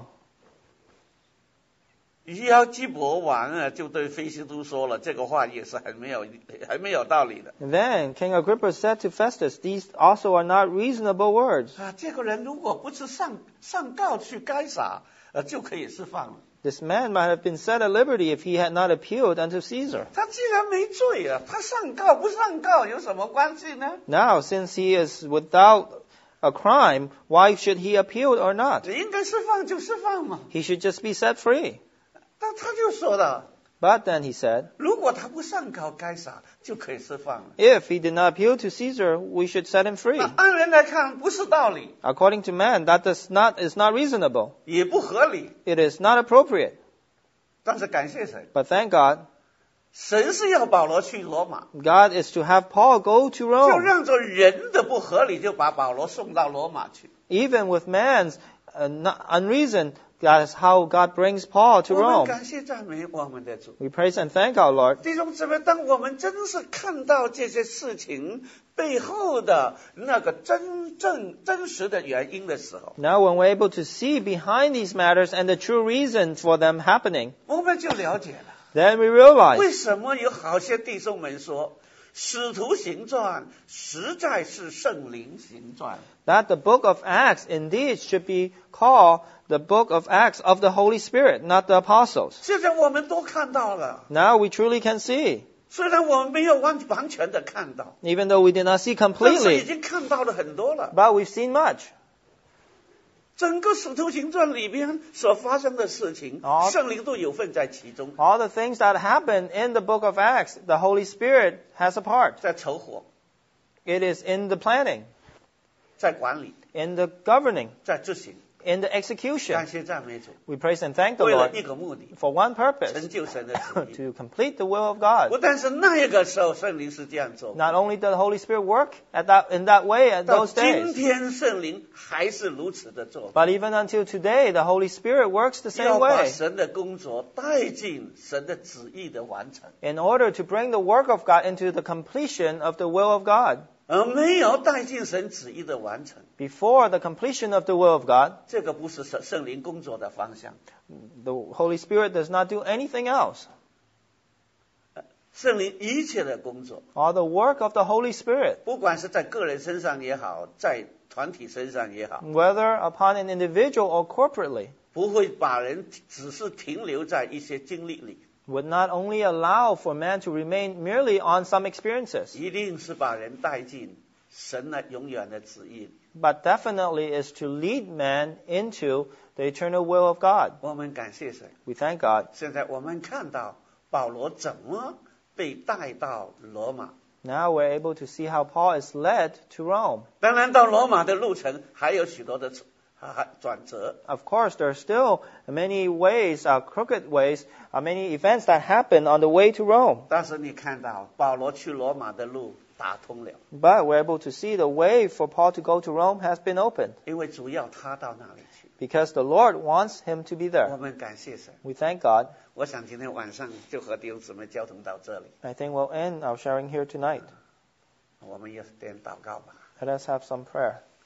亚基伯王就对菲斯都说了，这个话也是很没有道理的。 And then King Agrippa said to Festus, these also are not reasonable words. 这个人如果不是上告去该撒，就可以释放了。 This man might have been set at liberty if he had not appealed unto Caesar. 他既然没罪啊，他上告不上告有什么关系呢？ Now, since he is without a crime, why should he appeal or not? 应该释放就释放嘛。 He should just be set free. 但他就说了， But then he said, 如果他不上告该撒，就可以释放了。 if he did not appeal to Caesar, we should set him free. 按人来看不是道理， According to man, that is not reasonable. 也不合理。 It is not appropriate. 但是感谢神， But thank God, 神是要保罗去罗马， God is to have Paul go to 就 Rome. 让着人的不合理，就把保罗送到罗马去。 Even with man's unreason, that is how God brings Paul to 我们 Rome. 感谢赞美我们的主。 We praise and thank our Lord. 弟兄姊妹，当我们真是看到这些事情背后的那个真实的原因的时候， Now when we're able to see behind these matters and the true reason for them happening, 我们就了解了 then we realize 为什么有好些弟兄们说，使徒行传实在是圣灵行传。 that the book of Acts indeed should be called the book of Acts of the Holy Spirit, not the apostles. 现在我们都看到了， Now we truly can see. 虽然我们没有完全的看到， even though we did not see 但是已 completely, 经看到了很多了。 but we've seen much. 整个使徒行传里边所发生的事情，圣灵都有份在其中。 All the things that happen in the book of Acts, the Holy Spirit has a part. 在筹划， It is in the planning, 在管理， in the governing, 在执行。 in the 感 execution. 谢赞美主， We praise and thank the 为了 Lord 一个目的， for one 成 purpose, 就神的旨意。 to complete the will of God. 不但是那个时候圣灵是这样做， Not only did the Holy Spirit work in that way at 到 those 今 days, 天圣灵还是如此的做。 but even until today, the Holy Spirit works the 要 same 把 way 神的工作带进神的旨意的完成， in order to bring the work of God into the completion of the will of God. 而没有带进神旨意的完成， Before the completion of the will of God, 这个不是圣灵工作的方向。 the Holy Spirit does not do anything else. 圣灵一切的工作， All the work of the Holy Spirit, 不管是在个人身上也好，在团体身上也好， whether upon an individual or corporately, 不会把人只是停留在一些经历里， would not only allow for man to remain merely on some experiences, 一定是把人带进神的永远的旨意里。 but definitely is to lead man into the eternal will of God. 我们感谢神。 We thank God. 现在我们看到保罗怎么被带到罗马。 Now we're able to see how Paul is led to Rome. 当然，到罗马的路程还有许多的转折。 Of course, there are still many ways, crooked ways, many events that happen on the way to Rome. 但是你看到保罗去罗马的路打通了， But we're able to see the way for Paul to go to Rome has been opened 因为主要他到那里去。 because the Lord wants him to be 我 there. 们感谢神。 We thank God. 我想今天晚上就和弟兄姊妹交通到这里， I think we'll end our sharing here tonight. 我们也点祷告吧。 Let us have some prayer.